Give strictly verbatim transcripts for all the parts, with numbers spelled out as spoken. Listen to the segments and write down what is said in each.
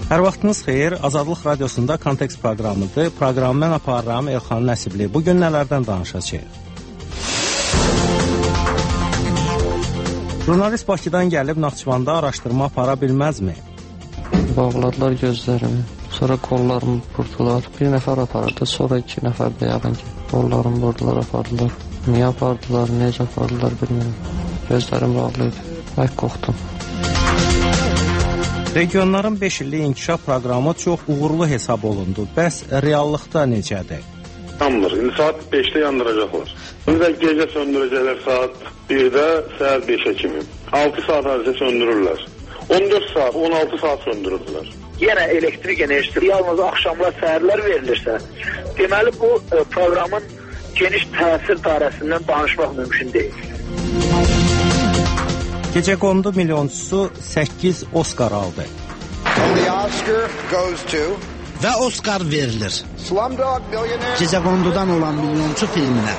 Hər vaxtınız xeyir, Azadlıq Radiosunda Kontekst proqramıdır. Proqramı mən aparıram Elxan Nəsibli. Bugün nələrdən danışacağıq? Jurnalist Bakıdan gəlib Naxçıvanda araşdırma apara bilməzmi? Bağladılar gözlərimi, sonra qollarımı vurdular. Bir nəfər aparırdı, sonra iki nəfər də yağın ki, qollarımı vurdular, apardılar. Niyə apardılar, necə apardılar bilmirəm. Gözlərim bağlıydı, bək qorxdum. Regionların beş illik inkişaf proqramı çox uğurlu hesab olundu. Bəs reallıqda necədir? Yanmır. İndi saat beşdə yandıracaqlar. İndi gecə söndürəcəklər saat birdə, səhər beşə kimi. altı saat arası söndürürlər. on dörd saat, on altı saat söndürürdülər. Yenə elektrik enerjisi yalnız axşamlar, səhərlər verilirsə, deməli bu e, proqramın geniş təsir dairəsindən danışmaq mümkün deyil. Gecəqondu milyonçusu səkkiz Oskar aldı. Və Oskar verilir Gecəqondudan olan milyonçu filminə.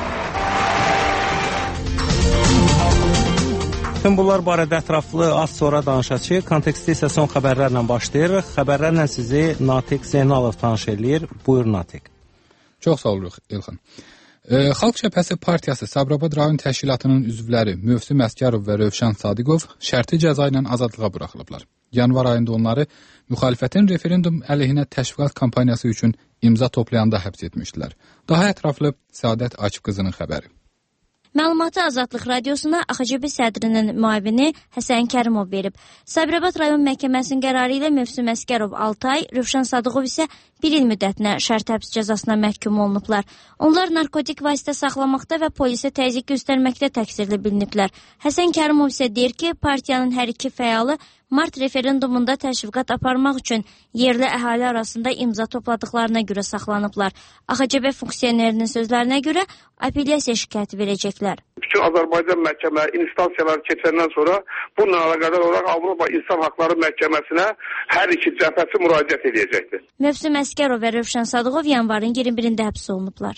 Bütün bunlar barədə ətraflı az sonra danışacağıq. Kontekstdə isə son xəbərlərlə başlayırıq. Xəbərlərlə sizi Natiq Zeynalov tanış eləyir. Buyur Natiq. Çox sağ oluruq Elxan. E, Xalq Cəbhəsi Partiyası Sabirabad rayon təşkilatının üzvləri Mövsüm Əsgərov və Rövşən Sadiqov şərti cəza ilə azadlığa buraxılıblar. Yanvar ayında onları müxalifətin referendum əleyhinə təşviqat kampaniyası üçün imza toplayanda həbs etmişdilər. Daha ətraflı Səadət Akifqızının xəbəri. Məlumatı Azadlıq Radiosuna A X C B sədrinin müavini Həsən Kərimov verib. Sabirabad rayon məhkəməsinin qərarı ilə Mövsüm Əsgərov altı ay, Rövşən Sadıqov isə bir il müddətinə şərt həbs cəzasına məhkum olunublar. Onlar narkotik vasitə saxlamaqda və polisə təzyiq göstərməkdə təqsirli biliniblər. Həsən Kərimov isə deyir ki, partiyanın hər iki fəalı mart referendumunda təşviqat aparmaq üçün yerli əhali arasında imza topladıqlarına görə saxlanıblar. A X C B funksionerinin sözlərinə görə apellyasiya şikayəti verəcəklər. Bütün Azərbaycan məhkəmələri, instansiyaları keçəndən sonra bununla əlaqədar olaraq Avropa İnsan Haqları Məhkəməsinə hər iki cəbhəsi müraciət edəcəkdir. Mövsüm Əsgərov və Rövşən Sadıqov yanvarın iyirmi birində həbs olunublar.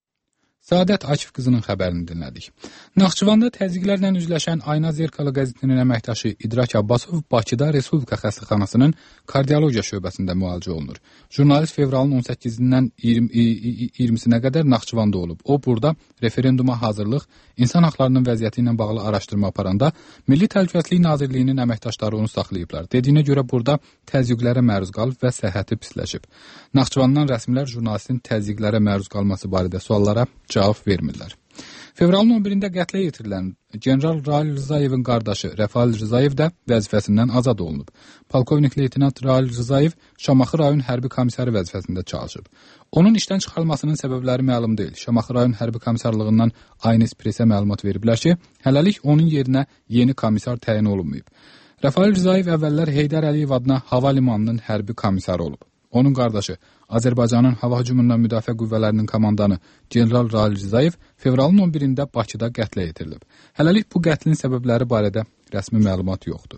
Səadət Akifqızının xəbərini dinlədik. Naxçıvanda təzyiqlərlə üzləşən Ayna Zerkalı qəzetinin əməkdaşı İdrak Abbasov Bakıda Respublika xəstəxanasının kardiologiya şöbəsində müalicə olunur. Jurnalist fevralın on səkkizindən iyirmisinə qədər Naxçıvanda olub. O, burada referenduma hazırlıq, insan haqlarının vəziyyəti ilə bağlı araşdırma aparanda Milli Təhlükəsizlik Nazirliyinin əməkdaşları onu saxlayıblar. Dediyinə görə burada təzyiqlərə məruz qalıb və səhhəti pisləşib. Naxçıvandan rəsmilər jurnalistin təzyiqlərə məruz qalması barədə suallara cavab vermirlər. Fevralın on birində qətlə yetirilən General Rail Rızayevin qardaşı Rəfail Rızayev də vəzifəsindən azad olunub. Polkovnik leytenant Rail Rızayev Şamaxı rayon hərbi komissarı vəzifəsində çalışıb. Onun işdən çıxarılmasının səbəbləri məlum deyil. Şamaxı rayon hərbi komissarlığından Aynes Presə məlumat veriblər ki, hələlik onun yerinə yeni komissar təyin olunmayıb. Rəfail Rızayev əvvəllər Heydər Əliyev adına hava limanının hərbi komissarı olub. Onun qardaşı Azərbaycanın hava hücumundan müdafiə qüvvələrinin komandanı General Rail Rızayev fevralın on birində Bakıda qətlə yetirilib. Hələlik bu qətlin səbəbləri barədə rəsmi məlumat yoxdur.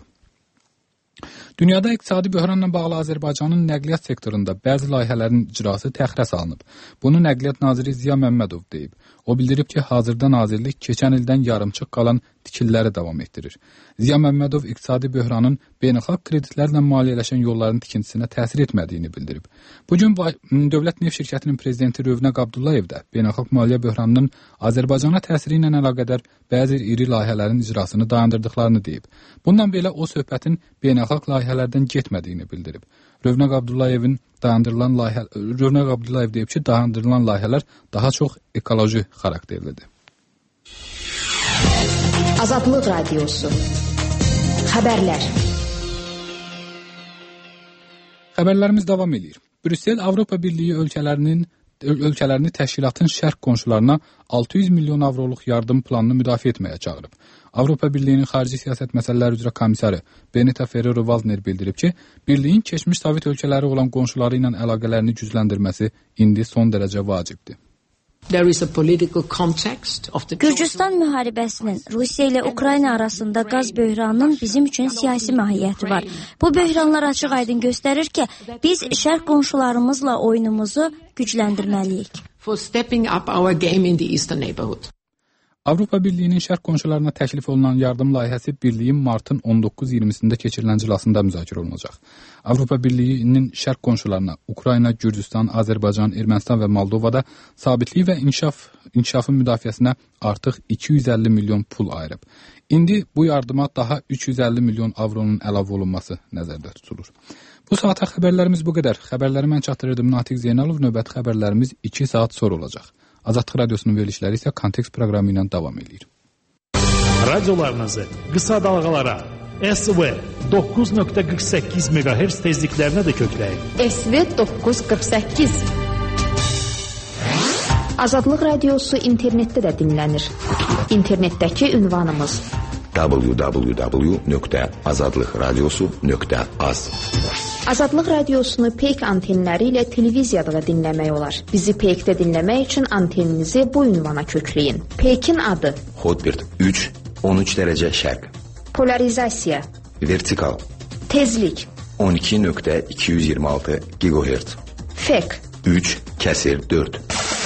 Dünyada iqtisadi böhranla bağlı Azərbaycanın nəqliyyat sektorunda bəzi layihələrin icrası təxirə salınıb. Bunu Nəqliyyat naziri Ziya Məmmədov deyib. O bildirib ki, hazırda nazirlik keçən ildən yarımçıq qalan tikililəri davam etdirir. Ziya Məmmədov iqtisadi böhranın beynəlxalq kreditlərlə maliyyələşən yolların tikintisinə təsir etmədiyini bildirib. Bugün Dövlət Neft Şirkətinin prezidenti Rövnəq Abdullayev də beynəlxalq maliyyə böhranının Azərbaycana təsiri ilə əlaqədar bəzi iri layihələrin icrasını dayandırdıqlarını deyib. Bundan belə o söhbətin beynəlxalq layihələrdən getmədiyini bildirib. Rövnəq Abdullayevin dayandırılan layihə Rövnəq Abdullayev deyib ki, dayandırılan layihələr daha çox ekoloji xarakterlidir. Azadlıq Radiosu. Xəbərlər. Xəbərlərimiz davam edir. Brüssel Avropa Birliyi ölkələrinin ölkələrini təşkilatın şərq qonşularına altı yüz milyon avroluq yardım planını müdafiə etməyə çağırıb. Avropa Birliyinin xarici siyasət məsələləri üzrə komissarı Benita Ferrero-Waldner bildirib ki, Birliyin keçmiş Sovet ölkələri olan qonşuları ilə əlaqələrini gücləndirməsi indi son dərəcə vacibdir. Gürcüstan müharibəsinin Rusiya ilə Ukrayna arasında qaz böhranının bizim üçün siyasi mahiyyəti var. Bu böhranlar açıq-aydın göstərir ki, biz şərq qonşularımızla oyunumuzu gücləndirməliyik. Avropa Birliyinin şərq qonşularına təklif olunan yardım layihəsi Birliyin martın on doqquz iyirmisində keçirilən iclasında müzakirə olunacaq. Avropa Birliyinin şərq qonşularına Ukrayna, Gürcüstan, Azərbaycan, Ermənistan və Moldovada sabitlik və inkişaf, inkişafın müdafiəsinə artıq iki yüz əlli milyon pul ayırıb. İndi bu yardıma daha üç yüz əlli milyon avronun əlavə olunması nəzərdə tutulur. Bu saata xəbərlərimiz bu qədər. Xəbərləri mən çatdırırdım Natiq Zeynalov. Növbəti xəbərlərimiz iki saat sonra olacaq. Azadlıq Radiosunun verilişləri isə Kontekst proqramı ilə davam edir. Radiolarınızı qısa dalğalara S V doqquz nöqtə qırx səkkiz meqahertz tezliklərinə də kökləyin. S V doqquz qırx səkkiz. Azadlıq Radiosu internetdə də dinlənir. İnternetdəki ünvanımız w w w nöqtə azadlıq radiosu nöqtə az. Azadlıq Radiosunu peyk antenləri ilə televiziyada da dinləmək olar. Bizi peykdə dinləmək üçün anteninizi bu ünvana kökləyin. Peykin adı Hotbird üç on üç dərəcə şərq. Polarizasiya Vertikal Tezlik on iki nöqtə iki yüz iyirmi altı gigahertz. Fek üç kəsir dörd.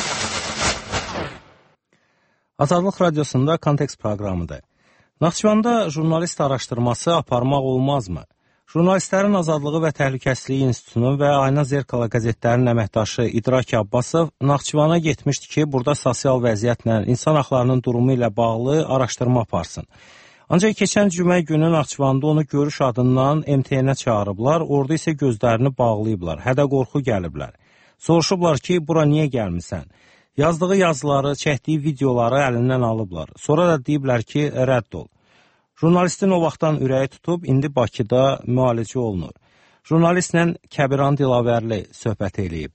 Azadlıq Radiosunda Kontekst proqramıdır. Naxçıvanda jurnalist araşdırması aparmaq olmazmı? Jurnalistlərin Azadlığı və Təhlükəsizliyi İnstitutunun və Ayna Zerkala qəzetlərinin əməkdaşı İdrak Abbasov Naxçıvana getmişdi ki, burada sosial vəziyyətlə, insan haqlarının durumu ilə bağlı araşdırma aparsın. Ancaq keçən cümə günü Naxçıvanda onu görüş adından M T N-ə çağırıblar, orada isə gözlərini bağlayıblar, hədə-qorxu gəliblər. Soruşublar ki, bura niyə gəlmisən? Yazdığı yazıları, çəkdiyi videoları əlindən alıblar. Sonra da deyiblər ki, rədd ol. Jurnalistin o vaxtdan ürəyi tutub, indi Bakıda müalicə olunur. Jurnalistlə Kəbiran Dilavərli söhbət eləyib.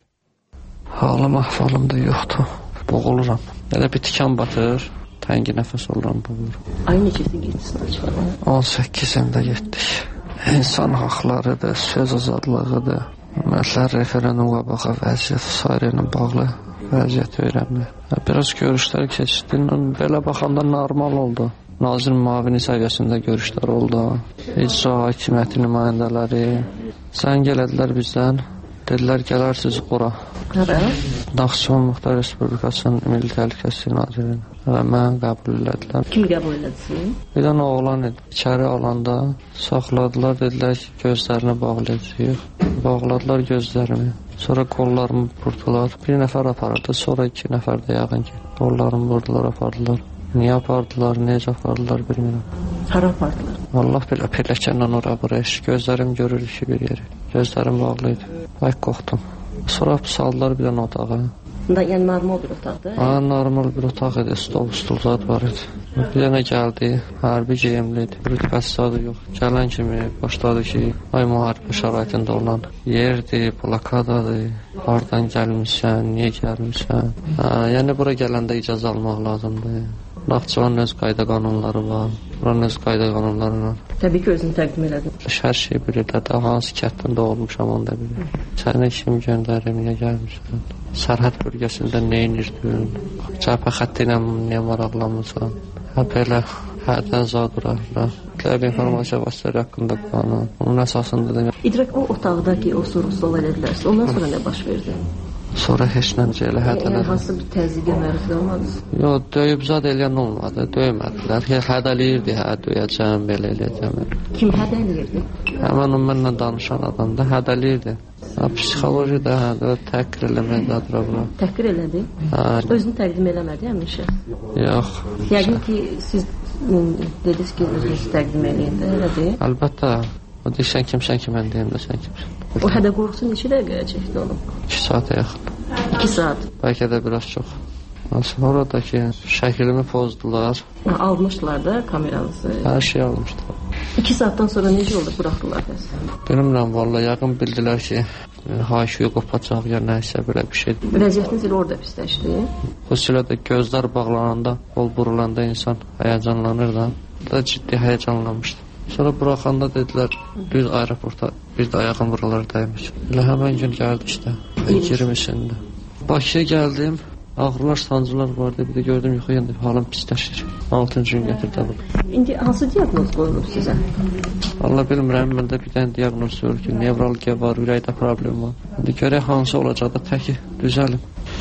Halım, ahvalım da yoxdur. Boğuluram. Elə bir tikan batır, təngi nəfəs oluram, boğuluram. Ay necəsin getsin açmadan? on səkkizində getdik. İnsan haqlarıdır, söz azadlığıdır. Ümumiyyətlə, referenduma baxa vəziyyət sairə ilə bağlı vəziyyət öyrənmək. Biraz görüşlər keçdi, belə baxanda normal oldu. Nazir müavini səviyyəsində görüşlər oldu. İcra hakimiyyəti nümayəndələri zəng elədilər bizdən. Dedilər, gələrsiniz ora. Hara? Naxçıvan Muxtar Respublikasının Milli Təhlükəsizlik Nazirliyinə və mən qəbul elədilər. Kim qəbul elədi? Bir dənə oğlan idi. İçəri alanda saxladılar, dedilər ki, gözlərini bağlayacağıq. Bağladılar gözlərimi. Sonra qollarımı vurdular. Bir nəfər aparırdı, sonra iki nəfər də yağın ki. Qollarımı vurdular, apardılar. Niyə apardılar, necə apardılar bilmirəm. Hara apardılar? Allah bilə, pilləkənlə ora buraya. Gözlərim görür ki, bir yeri. Gözlərim bağlıydı. Ay qorxdum. Sonra saldılar bir dənə otağa. Yəni normal bir otaqdır? Ha, normal bir otaq idi. Stol, stol zad var idi. Bir dənə gəldi, hərbi geyimli idi. Rütbəsi zadı yox. Gələn kimi başladı ki, ay müharibə şəraitində olan yerdir, blokadadır. Hardan gəlmişsən, niyə gəlmişsən? Ha, yəni bura gələndə icazə almaq lazımdır. Naxçıvanın öz qayda qanunları var. Buranın öz qayda qanunları var. Təbii ki, özünü təqdim elədin. Hər şey bilirlər də, hansı kəndində olmuşam, onu da bilir. Sənə kim göndərim, niyə gəlmişsən? Sərhəd bölgəsində nə inirdin? Cəbhə xətti ilə niyə maraqlanmışsan? Hə, belə, hərdən zad durarlar. Təbii informasiya vasitələri haqqında qanun. Onun əsasında da... İdrak, o otaqda ki, o soru-sual elədilər. Ondan sonra nə baş verdi? Sonra heç nəncə elə hədələdi. Yəni, hansı bir təzyiqə məruz qalmadınız? Yox, döyüb zad eləyən olmadı, döymədilər. Hədəliyirdi, hə, döyəcəm, belə eləyəcəm. Kim hədəliyirdi? Həmən o mənlə danışan adam da hədəliyirdi. Psixoloji da, hə, təhqir eləmək dadıra bura. Təhqir elədi? Hə. Özünü təqdim eləmədi həmin şəxs? Yox. Yəqin ki, siz dediniz ki, özünüzü təqdim eləyin də, elədir? Əlbəttə. O deyirsən kimsən ki, mən deyim də sən kimsən. O hədə qorxusu neçə dəqiqəyə çəkdi onu? İki saata yaxın. İki saat? Bəlkə də biraz çox. Sonra da ki, şəklimi pozdular. Almışdılar da kameranızı? Hər şey almışdılar. İki saatdan sonra necə oldu, buraxdılar bəs? Bilmirəm, valla yəqin bildilər ki, haşiyə qopacaq ya nəysə belə bir şey. Vəziyyətiniz elə orada pisləşdi? Xüsusilə də gözlər bağlananda, qol burulanda insan həyəcanlanır da. Da ciddi həyəcanlanmışdı. Sonra buraxanda dedilər, düz aeroporta bir də ayağım buraları dəymiş. Elə həmən gün gəldi işte, iyirmisində. Bakıya gəldim, ağrılar, sancılar vardı, bir də gördüm yuxu yendi, halım pisləşir. altıncı gün gətirdi bunu. İndi hansı diaqnoz qoyulub sizə? Valla bilmirəm, məndə bir dənə diaqnoz var ki, nevralgiya var, ürəkdə problem var. İndi görək hansı olacaq da təki düzəlim.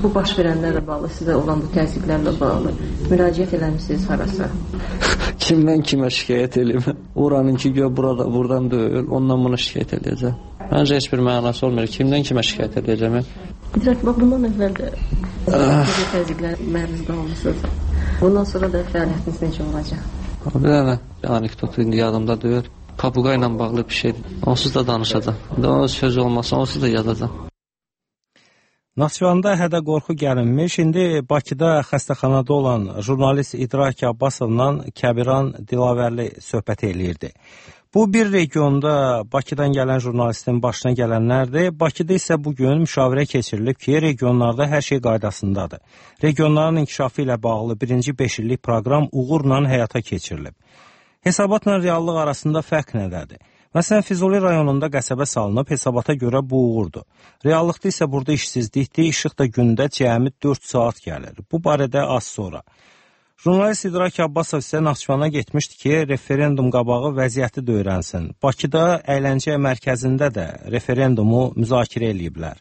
Bu baş verənlərlə bağlı, sizə olan bu təzyiqlərlə bağlı müraciət eləmişsiniz harasa? Kimdən kimə şikayət eləyim? Oranınki gör burada, buradan deyil, ondan buna şikayət eləyəcəm. Məncə heç bir mənası olmur. Kimdən kimə şikayət eləyəcəm? İdraç, bax, bundan əvvəl də təzyiqlər məruz qalmışsınız. Bundan sonra da fəaliyyətiniz necə olacaq? Bir dənə anekdot indi yadımda deyil. Papuqa ilə bağlı bir şeydir. Onsuz da danışacağım. O söz olmasa onsuz da yazacağım. Naxçıvanda hədə qorxu gəlinmiş. İndi Bakıda xəstəxanada olan jurnalist İdrak Abbasovla Kəbiran Dilavərli söhbət eləyirdi. Bu bir regionda Bakıdan gələn jurnalistin başına gələnlərdir. Bakıda isə bugün müşavirə keçirilib ki, regionlarda hər şey qaydasındadır. Regionların inkişafı ilə bağlı birinci beş illik proqram uğurla həyata keçirilib. Hesabatla reallıq arasında fərq nədədir? Məsələn, Füzuli rayonunda qəsəbə salınıb, hesabata görə bu uğurdur. Reallıqda isə burada işsizlikdir, işıq da gündə cəmi dörd saat gəlir. Bu barədə az sonra. Jurnalist İdrak Abbasov isə Naxçıvana getmişdi ki, referendum qabağı vəziyyəti də öyrənsin. Bakıda əyləncə mərkəzində də referendumu müzakirə eləyiblər.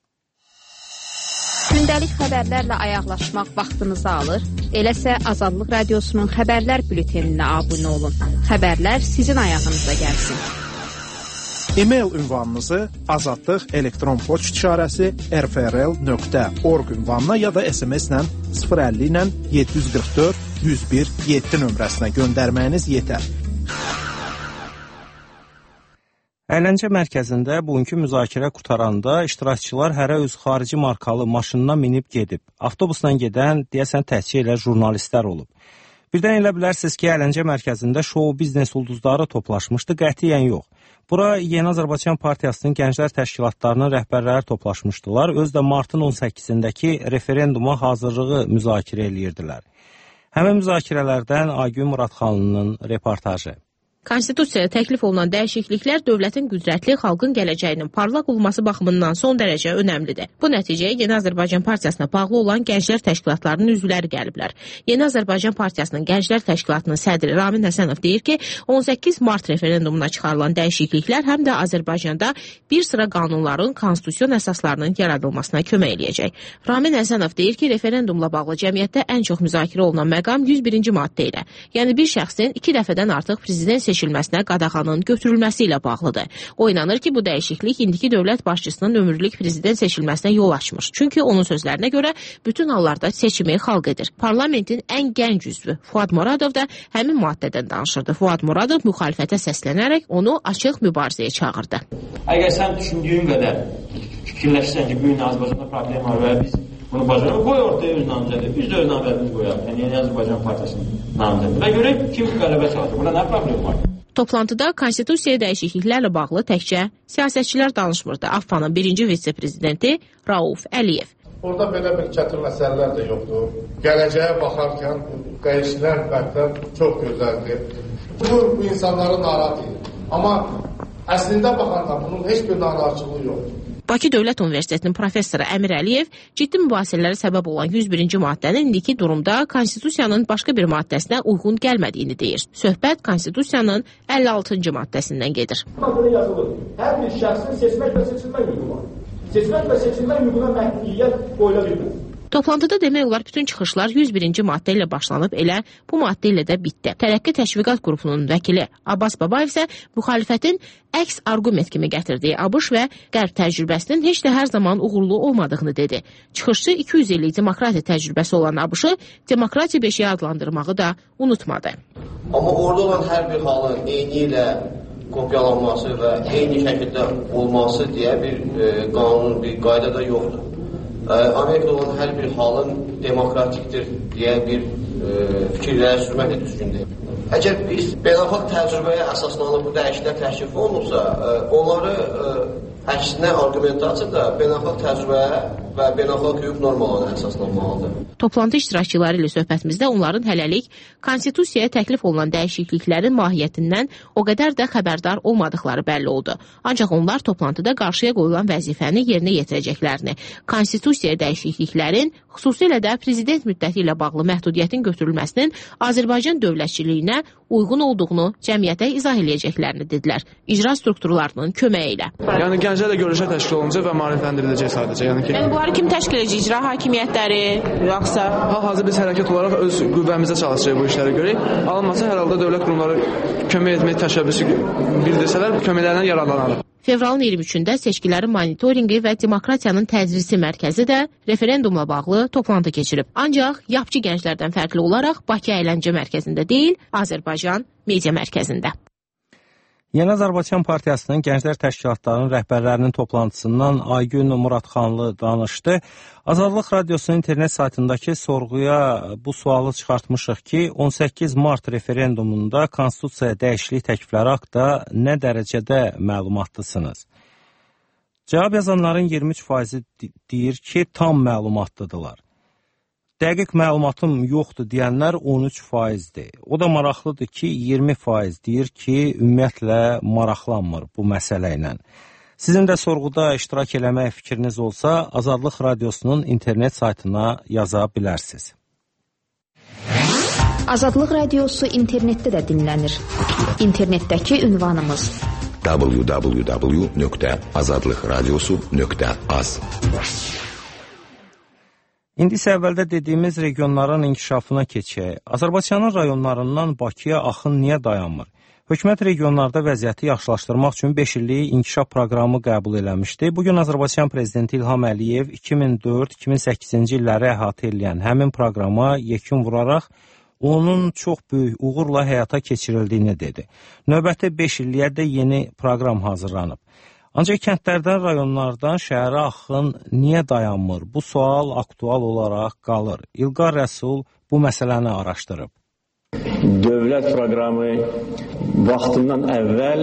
Gündəlik xəbərlərlə ayaqlaşmaq vaxtınızı alır. Eləsə Azadlıq Radiosunun xəbərlər bülteninə abunə olun. Xəbərlər sizin ayağınıza gəlsin. E-mail ünvanınızı azadlıq elektron poçt işarəsi r f r l nöqtə org ünvanına ya da S M S-lə sıfır əlli ilə yeddi yüz qırx dörd yüz bir yeddi nömrəsinə göndərməyiniz yetər. Əyləncə mərkəzində bugünkü müzakirə qutaranda iştirakçılar hərə öz xarici markalı maşınına minib gedib. Avtobusla gedən deyəsən təkcə elə jurnalistlər olub. Birdən elə bilərsiniz ki, əyləncə mərkəzində şou biznes ulduzları toplaşmışdı, qətiyyən yox. Bura Yeni Azərbaycan Partiyasının gənclər təşkilatlarının rəhbərləri toplaşmışdılar. Öz də martın on səkkizindəki referenduma hazırlığı müzakirə eləyirdilər. Həmin müzakirələrdən Aygün Muradxanlının reportajı. Konstitusiyaya təklif olunan dəyişikliklər dövlətin qüdrətli, xalqın gələcəyinin parlaq olması baxımından son dərəcə önəmlidir. Bu nəticəyə Yeni Azərbaycan Partiyasına bağlı olan gənclər təşkilatlarının üzvləri gəliblər. Yeni Azərbaycan Partiyasının gənclər təşkilatının sədri Ramin Həsənov deyir ki, on səkkiz mart referendumuna çıxarılan dəyişikliklər həm də Azərbaycanda bir sıra qanunların, konstitusiyon əsaslarının yaradılmasına kömək eləyəcək. Ramin Həsənov deyir ki, referendumla bağlı cəmiyyətdə ən çox müzakirə olunan məqam yüz birinci maddə ilə, yəni bir şəxsin iki dəfədən artıq prezident seçilməsinə qadağanın götürülməsi ilə bağlıdır. O inanır ki, bu dəyişiklik indiki dövlət başçısının ömürlük prezident seçilməsinə yol açmış. Çünki onun sözlərinə görə bütün hallarda seçimi xalq edir. Parlamentin ən gənc üzvü Fuad Muradov da həmin maddədən danışırdı. Fuad Muradov müxalifətə səslənərək onu açıq mübarizəyə çağırdı. Əgər sən düşündüyün qədər fikirləşsən ki, bu gün Azərbaycanda problem var və biz bunu bacarırıq, qoy ortaya öz namizədir. Biz də öz namizədimizi qoyarıq. Yəni Yeni Azərbaycan Partiyasının namizədir. Və görək kim qələbə çalacaq. Burada nə problem var? Toplantıda konstitusiyaya dəyişikliklərlə bağlı təkcə siyasətçilər danışmırdı. AFFA'nın birinci vitse-prezidenti Rauf Əliyev. Orada belə bir çətin məsələlər də yoxdur. Gələcəyə baxarkən dəyişilən bəndlər çox gözəldir. Bu, bu insanları narahat edir. Amma əslində baxanda bunun heç bir narahatçılığı yoxdur. Bakı Dövlət Universitetinin professoru Əmir Əliyev ciddi mübahisələrə səbəb olan yüz birinci maddənin indiki durumda konstitusiyanın başqa bir maddəsinə uyğun gəlmədiyini deyir. Söhbət konstitusiyanın əlli altıncı maddəsindən gedir. Maddədə yazılır. Hər bir şəxsin seçmək və seçilmək hüququ var. Seçmək və seçilmək hüququna məhdudiyyət qoyula bilməz. Toplantıda demək olar bütün çıxışlar yüz birinci maddə ilə başlanıb elə bu maddə ilə də bitdi. Tərəqqi Təşviqat qrupunun vəkili Abbas Babayev isə müxalifətin əks arqument kimi gətirdiyi ABŞ və Qərb təcrübəsinin heç də hər zaman uğurlu olmadığını dedi. Çıxışçı iki yüz illik demokratiya təcrübəsi olan ABŞ-ı demokratiya beşiyi adlandırmağı da unutmadı. Amma orada olan hər bir halın eyni ilə kopyalanması və eyni şəkildə olması deyə bir e, qanun, bir qayda da yoxdur. Amerikada olan hər bir halın demokratikdir deyə bir e, fikirlərə sürmək də düzgün deyil. Əgər biz beynəlxalq təcrübəyə əsaslanıb bu dəyişikliklər təklif olunursa, e, onları e, əksinə argumentasiyada beynəlxalq təcrübəyə və beynəlxalq hüquq normalarına əsaslanmalıdır. Toplantı iştirakçıları ilə söhbətimizdə onların hələlik konstitusiyaya təklif olunan dəyişikliklərin mahiyyətindən o qədər də xəbərdar olmadıqları bəlli oldu. Ancaq onlar toplantıda qarşıya qoyulan vəzifəni yerinə yetirəcəklərini, konstitusiyaya dəyişikliklərin, xüsusilə də prezident müddəti ilə bağlı məhdudiyyətin götürülməsinin Azərbaycan dövlətçiliyinə uyğun olduğunu cəmiyyətə izah eləyəcəklərini dedilər, icra strukturlarının köməyi ilə. Yəni gənc gələcəklə görüşə təşkil olunacaq və maarifləndiriləcək sadəcə. Yəni ki, yəni bunları kim təşkil edəcək? İcra hakimiyyətləri, yoxsa hal-hazırda biz hərəkət olaraq öz qüvvəmizə çalışacağıq bu işlərə görə. Alınmasa hər halda dövlət qurumları kömək etmək təşəbbüsü bildirsələr, köməklərindən yararlanarıq. Fevralın iyirmi üçündə seçkilərin monitorinqi və demokratiyanın tədrisi mərkəzi də referendumla bağlı toplantı keçirib. Ancaq yapçı gənclərdən fərqli olaraq Bakı əyləncə mərkəzində deyil, Azərbaycan media mərkəzində. Yeni Azərbaycan Partiyasının Gənclər Təşkilatlarının rəhbərlərinin toplantısından Aygün Muradxanlı danışdı. Azadlıq Radiosunun internet saytındakı sorğuya bu sualı çıxartmışıq ki, on səkkiz mart referendumunda konstitusiyaya dəyişiklik təklifləri haqqında nə dərəcədə məlumatlısınız? Cavab yazanların iyirmi üç faizi deyir ki, tam məlumatlıdırlar. Dəqiq məlumatım yoxdur deyənlər on üç faizdir. O da maraqlıdır ki, iyirmi faiz deyir ki, ümumiyyətlə maraqlanmır bu məsələ ilə. Sizin də sorğuda iştirak eləmək fikriniz olsa, Azadlıq Radiosunun internet saytına yaza bilərsiniz. Azadlıq Radiosu internetdə də dinlənir. İnternetdəki ünvanımız w w w nöqtə azadlıq radiosu nöqtə az. İndi isə əvvəldə dediyimiz regionların inkişafına keçək. Azərbaycanın rayonlarından Bakıya axın niyə dayanmır? Hökumət regionlarda vəziyyəti yaxşılaşdırmaq üçün beş illik inkişaf proqramı qəbul eləmişdi. Bugün Azərbaycan Prezidenti İlham Əliyev iki min dörd iki min səkkizinci illəri əhatə edən həmin proqrama yekun vuraraq onun çox böyük uğurla həyata keçirildiyini dedi. Növbəti beş illiyə də yeni proqram hazırlanıb. Ancaq kəndlərdən, rayonlardan şəhərə axın niyə dayanmır? Bu sual aktual olaraq qalır. İlqar Rəsul bu məsələni araşdırıb. Dövlət proqramı vaxtından əvvəl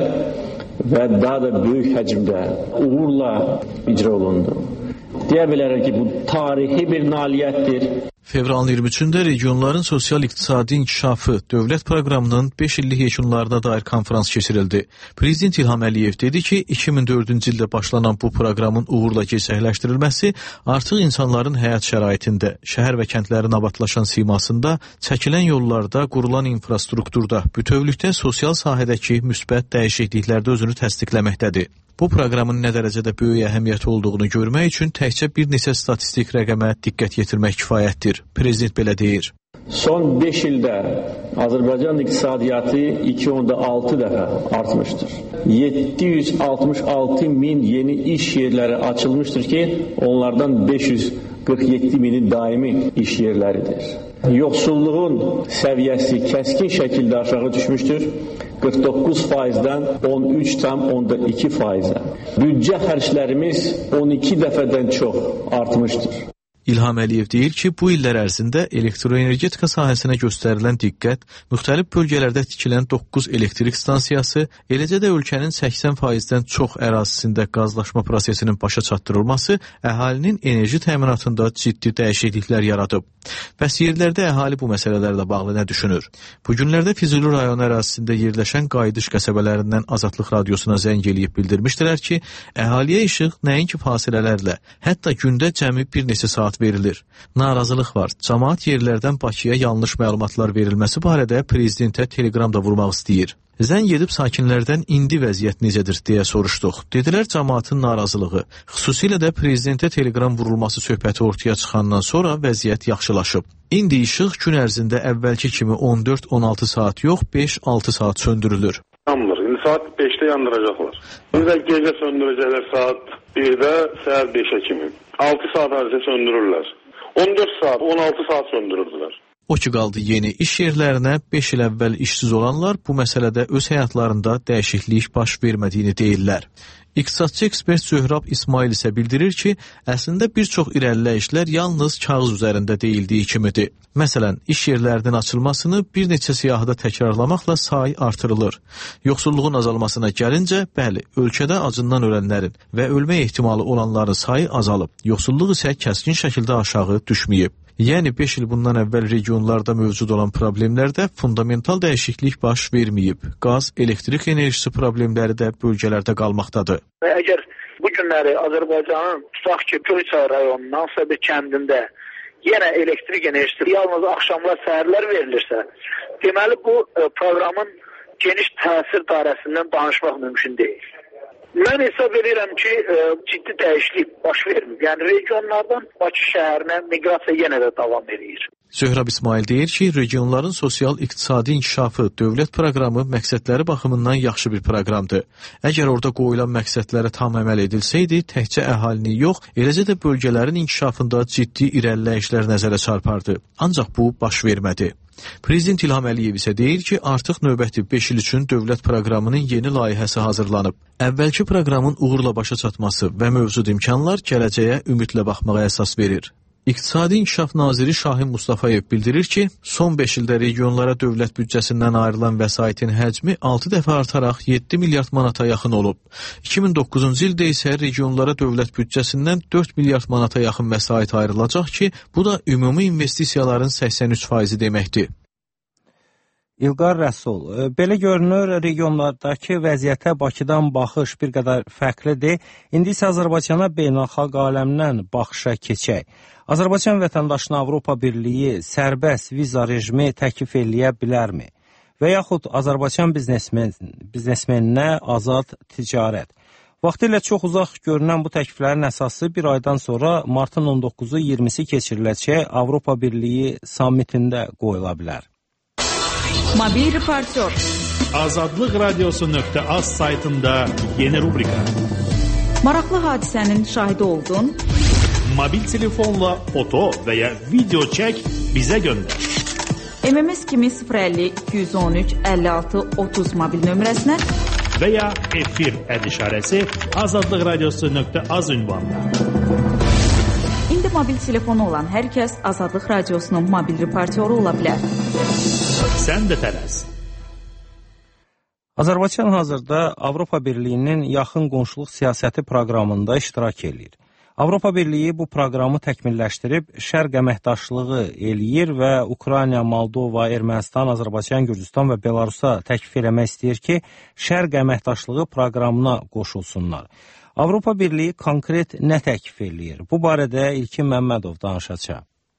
və daha da böyük həcmdə uğurla icra olundu. Deyə bilərəm ki, bu tarixi bir nailiyyətdir. Fevralın iyirmi üçündə regionların sosial-iqtisadi inkişafı dövlət proqramının beş illik yekunlarına dair konferans keçirildi. Prezident İlham Əliyev dedi ki, iki min dördüncü ildə başlanan bu proqramın uğurla gerçəkləşdirilməsi artıq insanların həyat şəraitində, şəhər və kəndlərin abadlaşan simasında, çəkilən yollarda, qurulan infrastrukturda, bütövlükdə sosial sahədəki müsbət dəyişikliklərdə özünü təsdiqləməkdədir. Bu proqramın nə dərəcədə böyük əhəmiyyəti olduğunu görmək üçün təkcə bir neçə statistik rəqəmə diqqət yetirmək kifayətdir. Prezident belə deyir. Son beş ildə Azərbaycan iqtisadiyyatı iki nöqtə altı dəfə artmışdır. yeddi yüz altmış altı min yeni iş yerləri açılmışdır ki, onlardan beş yüz qırx yeddi mini daimi iş yerləridir. Yoxsulluğun səviyyəsi kəskin şəkildə aşağı düşmüşdür. qırx doqquz faizdən on üç tam onda iki faizə. Büdcə xərclərimiz on iki dəfədən çox artmışdır. İlham Əliyev deyir ki, bu illər ərzində elektroenergetika sahəsinə göstərilən diqqət, müxtəlif bölgələrdə tikilən doqquz elektrik stansiyası, eləcə də ölkənin səksən faizdən çox ərazisində qazlaşma prosesinin başa çatdırılması əhalinin enerji təminatında ciddi dəyişikliklər yaradıb. Bəs yerlərdə əhali bu məsələlərlə bağlı nə düşünür? Bu günlərdə Füzuli rayonu ərazisində yerləşən Qayıdış qəsəbələrindən Azadlıq Radiosuna zəng eləyib bildirmişdilər ki, əhaliyə işıq nəinki fasilələrlə, hətta gündə cəmi bir neçə saat verilir. Narazılıq var. Cəmaət yerlərdən Bakıya yanlış məlumatlar verilməsi barədə prezidentə telegram da vurmaq istəyir. Zəng edib sakinlərdən indi vəziyyət necədir deyə soruşduq. Dedilər cəmaətin narazılığı, xüsusilə də prezidentə telegram vurulması söhbəti ortaya çıxandan sonra vəziyyət yaxşılaşıb. İndi işıq gün ərzində əvvəlki kimi on dörd on altı saat yox, beş altı saat söndürülür. Yanmır. İndi saat beşdə yandıracaqlar. İndi də gecə söndürəcəklər saat birdə, səhər beşə kimi. altı saat ərzində söndürürlər. on dörd saat, on altı saat söndürürdülər. O ki qaldı yeni iş yerlərinə beş il əvvəl işsiz olanlar bu məsələdə öz həyatlarında dəyişiklik baş vermədiyini deyirlər. İqtisadçı ekspert Zöhrab İsmail isə bildirir ki, əslində bir çox irəliləyişlər yalnız kağız üzərində deyildiyi kimidir. Məsələn, iş yerlərinin açılmasını bir neçə siyahıda təkrarlamaqla say artırılır. Yoxsulluğun azalmasına gəlincə, bəli, ölkədə acından ölənlərin və ölmə ehtimalı olanların sayı azalıb. Yoxsulluq isə kəskin şəkildə aşağı düşməyib. Yəni beş il bundan əvvəl regionlarda mövcud olan problemlərdə fundamental dəyişiklik baş verməyib. Qaz, elektrik enerjisi problemləri də bölgələrdə qalmaqdadır. Və əgər bu günləri Azərbaycanın tutaq ki, Göyçay rayonunun hansısa bir kəndində yenə elektrik enerjisi yalnız axşamlar, səhərlər verilirsə, deməli bu proqramın geniş təsir dairəsindən danışmaq mümkün deyil. Mən hesab edirəm ki, e, ciddi dəyişiklik baş vermir. Yəni regionlardan Bakı şəhərinə miqrasiya yenə də davam edir. Zöhrab İsmail deyir ki, regionların sosial-iqtisadi inkişafı dövlət proqramı məqsədləri baxımından yaxşı bir proqramdır. Əgər orada qoyulan məqsədlərə tam əməl edilsəydi, təkcə əhalini yox, eləcə də bölgələrin inkişafında ciddi irəliləyişlər nəzərə çarpardı. Ancaq bu baş vermədi. Prezident İlham Əliyev isə deyir ki, artıq növbəti beş il üçün dövlət proqramının yeni layihəsi hazırlanıb. Əvvəlki proqramın uğurla başa çatması və mövcud imkanlar gələcəyə ümidlə baxmağa əsas verir. İqtisadi İnkişaf Naziri Şahin Mustafayev bildirir ki, son beş ildə regionlara dövlət büdcəsindən ayrılan vəsaitin həcmi altı dəfə artaraq yeddi milyard manata yaxın olub. iki min doqquzuncu ildə isə regionlara dövlət büdcəsindən dörd milyard manata yaxın vəsait ayrılacaq ki, bu da ümumi investisiyaların səksən üç faizi deməkdir. İlqar Rəsul, belə görünür, regionlardakı vəziyyətə Bakıdan baxış bir qədər fərqlidir. İndi isə Azərbaycana beynəlxalq aləmdən baxışa keçək. Azərbaycan vətəndaşına Avropa Birliyi sərbəst viza rejimi təklif eləyə bilərmi? Və yaxud Azərbaycan biznesmen, biznesmeninə azad ticarət. Vaxtilə çox uzaq görünən bu təkliflərin əsası bir aydan sonra martın on doqquzu iyirmisi keçiriləcək Avropa Birliyi sammitində qoyula bilər. Mobil reportyor. Azadlıq radiosu nöqtə az saytında yeni rubrika. Maraqlı hadisənin şahidi oldun. Mobil telefonla foto və ya video çək, bizə göndər. M M S kimi sıfır əlli iki yüz on üç əlli altı otuz mobil nömrəsinə və ya efir əd işarəsi azadlıq radiosu nöqtə az ünvanına. İndi mobil telefonu olan hər kəs Azadlıq radiosunun mobil reportyoru ola bilər. Sən də tələs. Azərbaycan hazırda Avropa Birliyinin yaxın qonşuluq siyasəti proqramında iştirak edir. Avropa Birliyi bu proqramı təkmilləşdirib şərq əməkdaşlığı eləyir və Ukrayna, Moldova, Ermənistan, Azərbaycan, Gürcüstan və Belarusa təklif eləmək istəyir ki, şərq əməkdaşlığı proqramına qoşulsunlar. Avropa Birliyi konkret nə təklif eləyir? Bu barədə İlkin Məmmədov danışacaq.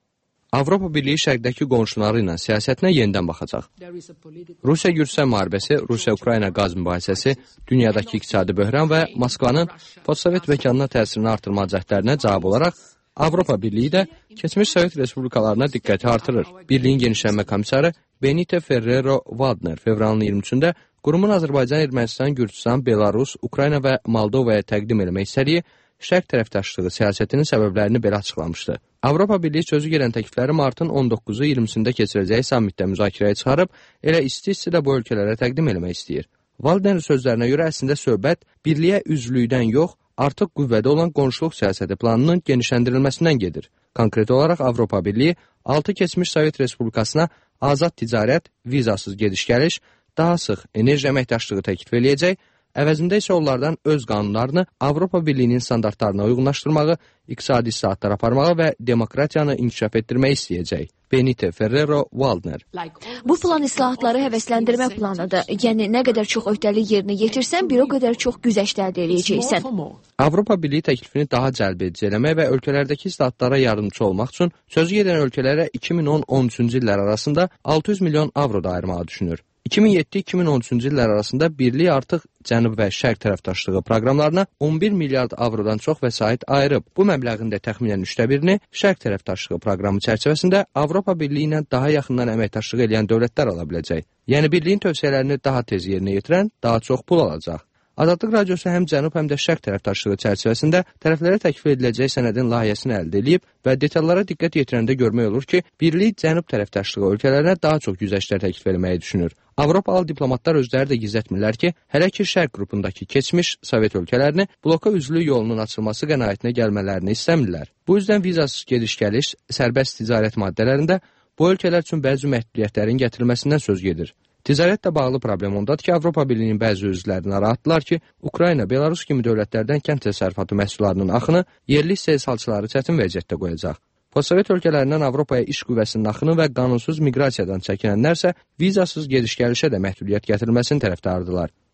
Avropa Birliyi şərqdəki qonşuları ilə siyasətinə yenidən baxacaq. Rusiya-Gürcüstan müharibəsi, Rusiya-Ukrayna qaz mübahisəsi, dünyadakı iqtisadi böhran və Moskvanın postsovet məkanına təsirini artırma cəhdlərinə cavab olaraq Avropa Birliyi də keçmiş Sovet respublikalarına diqqəti artırır. Birliyin genişlənmə komissarı Benito Ferrero Waldner fevralın iyirmi üçündə qurumun Azərbaycan, Ermənistan, Gürcüstan, Belarus, Ukrayna və Moldovaya təqdim eləmək istədiyi şərq tərəfdaşlığı siyasətinin səbəblərini belə açıqlamışdı. Avropa Birliyi sözü gedən təklifləri martın on doqquzu iyirmisində keçirəcəyi sammitdə müzakirəyə çıxarıb, elə isti-isti də bu ölkələrə təqdim eləmək istəyir. Waldner sözlərinə görə əslində söhbət birliyə üzvlükdən yox, artıq qüvvədə olan qonşuluq siyasəti planının genişləndirilməsindən gedir. Konkret olaraq Avropa Birliyi altı keçmiş Sovet Respublikasına azad ticarət, vizasız gediş-gəliş, daha sıx enerji əməkdaşlığı təklif eləyəcək, əvəzində isə onlardan öz qanunlarını Avropa Birliyinin standartlarına uyğunlaşdırmağı, iqtisadi islahatlar aparmağı və demokratiyanı inkişaf etdirmək istəyəcək. Benito Ferrero Waldner. Bu plan islahatları həvəsləndirmə planıdır. Yəni, nə qədər çox öhdəlik yerinə yetirsən, bir o qədər çox güzəşt əldə edəcəksən. Avropa Birliyi təklifini daha cəlb edici eləmək və ölkələrdəki islahatlara yardımcı olmaq üçün sözü gedən ölkələrə iki min on on üçüncü illər arasında altı yüz milyon avro da ayırmağı düşünür. iki min yeddi iki min on üçüncü illər arasında Birlik artıq Cənub və Şərq tərəfdaşlığı proqramlarına on bir milyard avrodan çox vəsait ayırıb. Bu məbləğin də təxminən üçdə birini Şərq tərəfdaşlığı proqramı çərçivəsində Avropa Birliyi ilə daha yaxından əməkdaşlıq edən dövlətlər ala biləcək. Yəni Birliyin tövsiyələrini daha tez yerinə yetirən daha çox pul alacaq. Azadlıq Radiosu həm Cənub, həm də Şərq tərəfdaşlığı çərçivəsində tərəflərə təklif ediləcək sənədin layihəsini əldə edib və detallara diqqət yetirəndə görmək olur ki, Birlik Cənub tərəfdaşlığı ölkələrinə daha çox güzəştlər təklif etməyi düşünür. Avropalı diplomatlar özləri də gizlətmirlər ki, hələ ki Şərq qrupundakı keçmiş Sovet ölkələrini bloka üzvlük yolunun açılması qənaətinə gəlmələrini istəmirlər. Bu üzdən vizasız gediş-gəliş, sərbəst ticarət maddələrində bu ölkələr üçün bəzi məhdudiyyətlərin gətirilməsindən söz gedir. Ticarətlə bağlı problem ondadır ki, Avropa Birliyinin bəzi üzvləri narahatdırlar ki, Ukrayna, Belarus kimi dövlətlərdən kənd təsərrüfatı məhsullarının axını yerli istehsalçıları çətin vəziyyətdə qoyacaq. Postsovet ölkələrindən Avropaya iş qüvvəsinin axını və qanunsuz miqrasiyadan çəkinənlərsə vizasız gediş-gəlişə də məhdudiyyət gətirilməsinin tərəfdarıdırlar.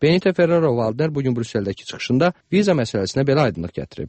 Benito Ferrero Waldner bugün Brüsseldəki çıxışında viza məsələsinə belə aydınlıq gətirib.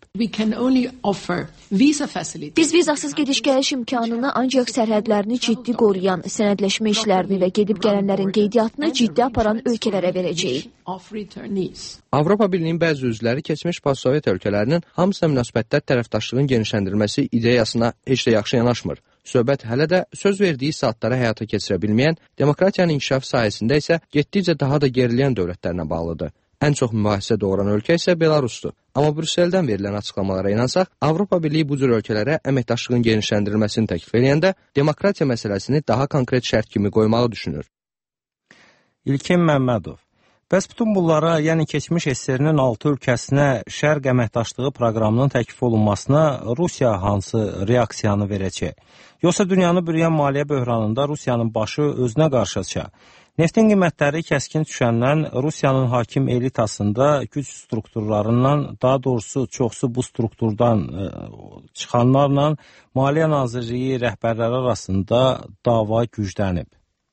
Biz vizasız gediş-gəliş imkanını ancaq sərhədlərini ciddi qoruyan, sənədləşmə işlərini və gedib gələnlərin qeydiyyatını ciddi aparan ölkələrə verəcəyik. Avropa Birliyinin bəzi üzvləri keçmiş postsovet ölkələrinin hamısına münasibətlər tərəfdaşlığın genişləndirilməsi ideyasına heç də yaxşı yanaşmır. Söhbət hələ də söz verdiyi saatlara həyata keçirə bilməyən, demokratiyanın inkişaf sahəsində isə getdikcə daha da geriləyən dövlətlərlə bağlıdır. Ən çox mübahisə doğuran ölkə isə Belarusdur. Amma Brüsseldən verilən açıqlamalara inansaq, Avropa Birliyi bu cür ölkələrə əməkdaşlığın genişləndirilməsini təklif edəndə demokratiya məsələsini daha konkret şərt kimi qoymağı düşünür. İlkin Məmmədov. Bəs bütün bunlara, yəni keçmiş S S R-nin altı ölkəsinə Şərq əməkdaşlığı proqramının təklif olunmasına Rusiya hansı reaksiyanı verəcək? Yoxsa dünyanı bürüyən maliyyə böhranında Rusiyanın başı özünə qarşı çıxacaq? Neftin qiymətləri kəskin düşəndən Rusiyanın hakim elitasında güc strukturlarından, daha doğrusu çoxsu bu strukturdan e, çıxanlarla Maliyyə Nazirliyi rəhbərləri arasında dava güclənib.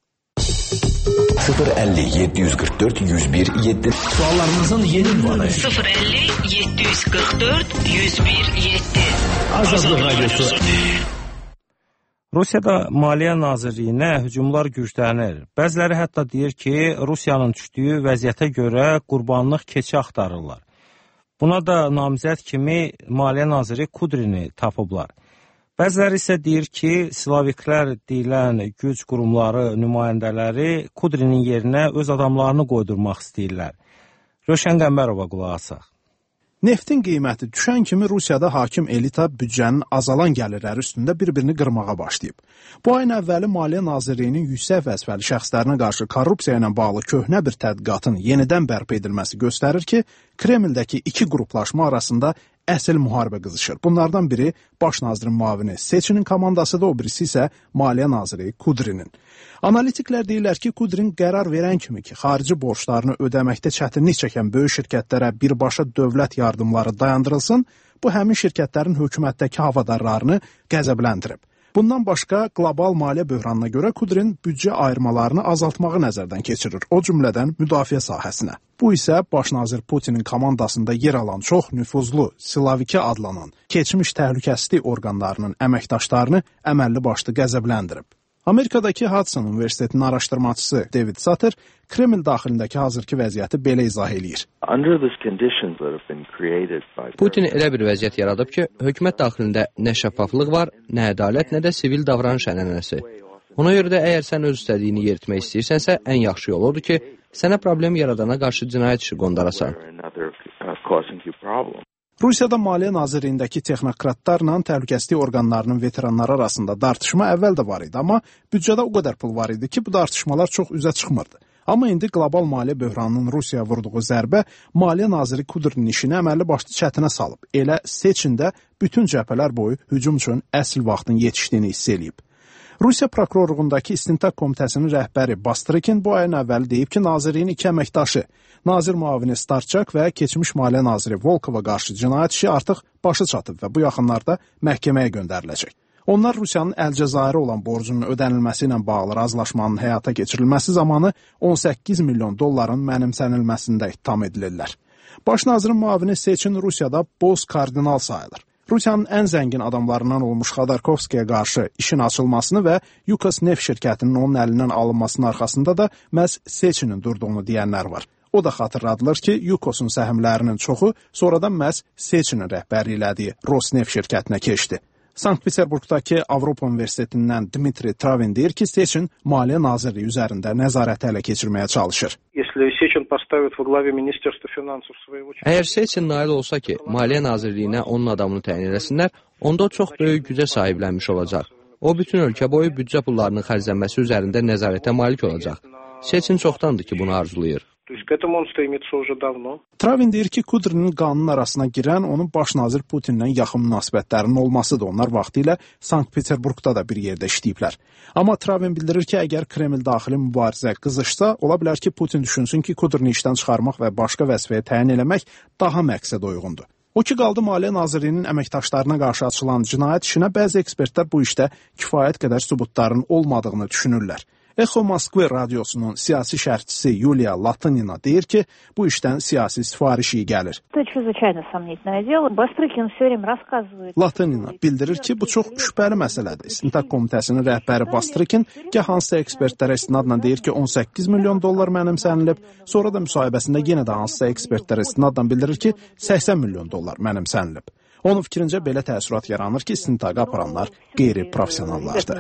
sıfır əlli yeddi yüz qırx dörd yüz bir yeddi Suallarınızın yeni ünvanı sıfır əlli yeddi yüz qırx dörd yüz bir yeddi Azadlıq Radyosu. Rusiyada Maliyyə Nazirliyinə hücumlar güclənir. Bəziləri hətta deyir ki, Rusiyanın düşdüyü vəziyyətə görə qurbanlıq keçi axtarırlar. Buna da namizəd kimi Maliyyə Naziri Kudrini tapıblar. Bəziləri isə deyir ki, Slaviklər deyilən güc qurumları nümayəndələri Kudrinin yerinə öz adamlarını qoydurmaq istəyirlər. Röşən Qəmbərova qulaq asaq. Neftin qiyməti düşən kimi Rusiyada hakim elita büdcənin azalan gəlirləri üstündə bir-birini qırmağa başlayıb. Bu ayın əvvəli Maliyyə Nazirliyinin yüksək vəzifəli şəxslərinə qarşı korrupsiya ilə bağlı köhnə bir tədqiqatın yenidən bərpa edilməsi göstərir ki, Kremldəki iki qruplaşma arasında əsl müharibə qızışır. Bunlardan biri baş nazirin müavini Seçinin komandasıdır, o birisi isə Maliyyə naziri Kudrinin. Analitiklər deyirlər ki, Kudrin qərar verən kimi ki, xarici borclarını ödəməkdə çətinlik çəkən böyük şirkətlərə birbaşa dövlət yardımları dayandırılsın, bu həmin şirkətlərin hökumətdəki havadarlarını qəzəbləndirib. Bundan başqa, qlobal maliyyə böhranına görə Kudrin büdcə ayırmalarını azaltmağı nəzərdən keçirir, o cümlədən müdafiə sahəsinə. Bu isə baş nazir Putinin komandasında yer alan çox nüfuzlu Silaviki adlanan keçmiş təhlükəsizlik orqanlarının əməkdaşlarını əməlli başlı qəzəbləndirib. Amerikadakı Hudson Universitetinin araşdırmacısı David Sutter Kreml daxilindəki hazırki vəziyyəti belə izah eləyir. Putin elə bir vəziyyət yaradıb ki, hökumət daxilində nə şəffaflıq var, nə ədalət, nə də sivil davranış ənənəsi. Ona görə də əgər sən öz istədiyini yeritmək istəyirsənsə, ən yaxşı yol odur ki, sənə problem yaradana qarşı cinayət işi qondarasan. Rusiyada Maliyyə Nazirliyindəki texnokratlarla təhlükəsizlik orqanlarının veteranları arasında dartışma əvvəl də var idi, amma büdcədə o qədər pul var idi ki, bu dartışmalar çox üzə çıxmırdı. Amma indi qlobal maliyyə böhranının Rusiyaya vurduğu zərbə Maliyyə naziri Kudrinin işini əməlli başlı çətinə salıb. Elə Seçində bütün cəbhələr boyu hücum üçün əsl vaxtın yetişdiyini hiss eləyib. Rusiya prokurorluğundakı İstintaq Komitəsinin rəhbəri Bastrikin bu ayın əvvəli deyib ki, nazirliyin iki əməkdaşı, nazir müavini Starçak və keçmiş maliyyə naziri Volkova qarşı cinayət işi artıq başı çatıb və bu yaxınlarda məhkəməyə göndəriləcək. Onlar Rusiyanın Əlcəzairə olan borcunun ödənilməsi ilə bağlı razılaşmanın həyata keçirilməsi zamanı on səkkiz milyon dolların mənimsənilməsində ittiham edilirlər. Baş nazirin müavini Seçin Rusiyada boz kardinal sayılır. Rusiyanın ən zəngin adamlarından olmuş Xodorkovskiyə qarşı işin açılmasını və Yukos neft şirkətinin onun əlindən alınmasının arxasında da məhz Seçinin durduğunu deyənlər var. O da xatırladılır ki, Yukosun səhmlərinin çoxu sonradan məhz Seçinin rəhbərlik elədiyi Rosneft şirkətinə keçdi. Sankt-Peterburqdakı Avropa Universitetindən Dmitri Travin deyir ki, Seçin Maliyyə Nazirliyi üzərində nəzarəti ələ keçirməyə çalışır. Əgər Seçin nail olsa ki, Maliyyə Nazirliyinə onun adamını təyin eləsinlər, onda o çox böyük gücə sahiblənmiş olacaq. O, bütün ölkə boyu büdcə pullarının xərclənməsi üzərində nəzarətə malik olacaq. Seçin çoxdandır ki, bunu arzulayır. Travin deyir ki, Kudrinin qanun arasına girən onun baş nazir Putinlə yaxın münasibətlərinin olmasıdır. Onlar vaxtilə Sankt-Peterburqda da bir yerdə işləyiblər. Amma Travin bildirir ki, əgər Kreml daxili mübarizə qızışsa, ola bilər ki, Putin düşünsün ki, Kudrini işdən çıxarmaq və başqa vəzifəyə təyin eləmək daha məqsəd uyğundur. O ki, qaldı Maliyyə Nazirliyinin əməkdaşlarına qarşı açılan cinayət işinə bəzi ekspertlər bu işdə kifayət qədər sübutların olmadığını düşünürlər. Echo Moskva radiosunun siyasi şərhçisi Yuliya Latinina deyir ki, bu işdən siyasi sifariş iyi gəlir. Latinina bildirir ki, bu çox şübhəli məsələdir. İstintaq komitəsinin rəhbəri Bastrikin gah hansısa ekspertlərə istinadla deyir ki, on səkkiz milyon dollar mənimsənilib, sonra da müsahibəsində yenə də hansısa ekspertlərə istinadla bildirir ki, səksən milyon dollar mənimsənilib. Onun fikrincə belə təəssürat yaranır ki, istintaqı aparanlar qeyri-professionallardır.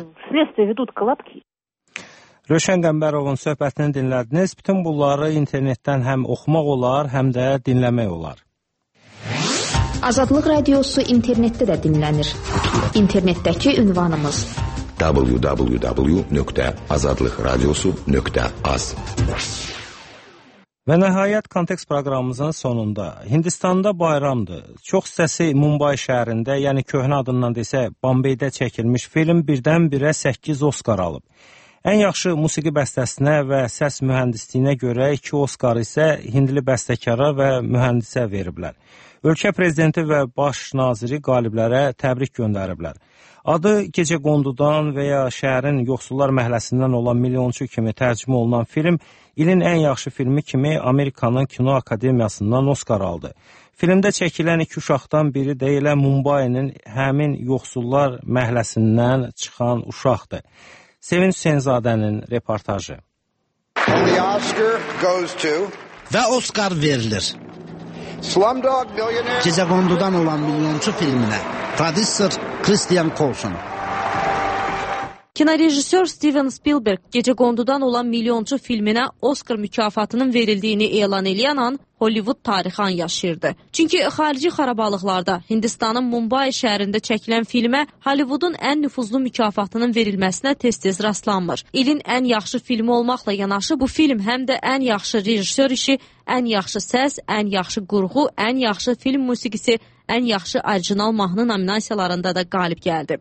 Rövşən Qəmbərovun söhbətini dinlədiniz. Bütün bunları internetdən həm oxumaq olar, həm də dinləmək olar. Azadlıq radiosu internetdə də dinlənir. İnternetdəki ünvanımız w w w nöqtə azadlıq radiosu nöqtə az. Və nəhayət kontekst proqramımızın sonunda Hindistanda bayramdır. Çox hissəsi Mumbai şəhərində, yəni köhnə adından desək, Bombeydə çəkilmiş film birdən-birə səkkiz Oskar alıb. Ən yaxşı musiqi bəstəsinə və səs mühəndisliyinə görə iki Oskar isə hindli bəstəkara və mühəndisə veriblər. Ölkə prezidenti və baş naziri qaliblərə təbrik göndəriblər. Adı Gecəqondudan və ya şəhərin yoxsullar məhəlləsindən olan Milyonçu kimi tərcümə olunan film ilin ən yaxşı filmi kimi Amerikanın Kino Akademiyasından Oskar aldı. Filmdə çəkilən iki uşaqdan biri də elə Mumbainin həmin yoxsullar məhəlləsindən çıxan uşaqdır. Sevinç Hüseynzadənin reportajı. Və Oskar verilir. Gecəqondudan olan Milyonçu filminə prodüser Christian Coulson. Kinorejissor Steven Spielberg Gecəqondudan olan Milyonçu filminə Oskar mükafatının verildiyini elan edən an Hollywood tarixi an yaşayırdı. Çünki xarici xarabalıqlarda Hindistanın Mumbai şəhərində çəkilən filmə Hollywoodun ən nüfuzlu mükafatının verilməsinə tez-tez rastlanmır. İlin ən yaxşı filmi olmaqla yanaşı bu film həm də ən yaxşı rejissor işi, ən yaxşı səs, ən yaxşı qurğu, ən yaxşı film musiqisi, ən yaxşı orijinal mahnı nominasiyalarında da qalib gəldi.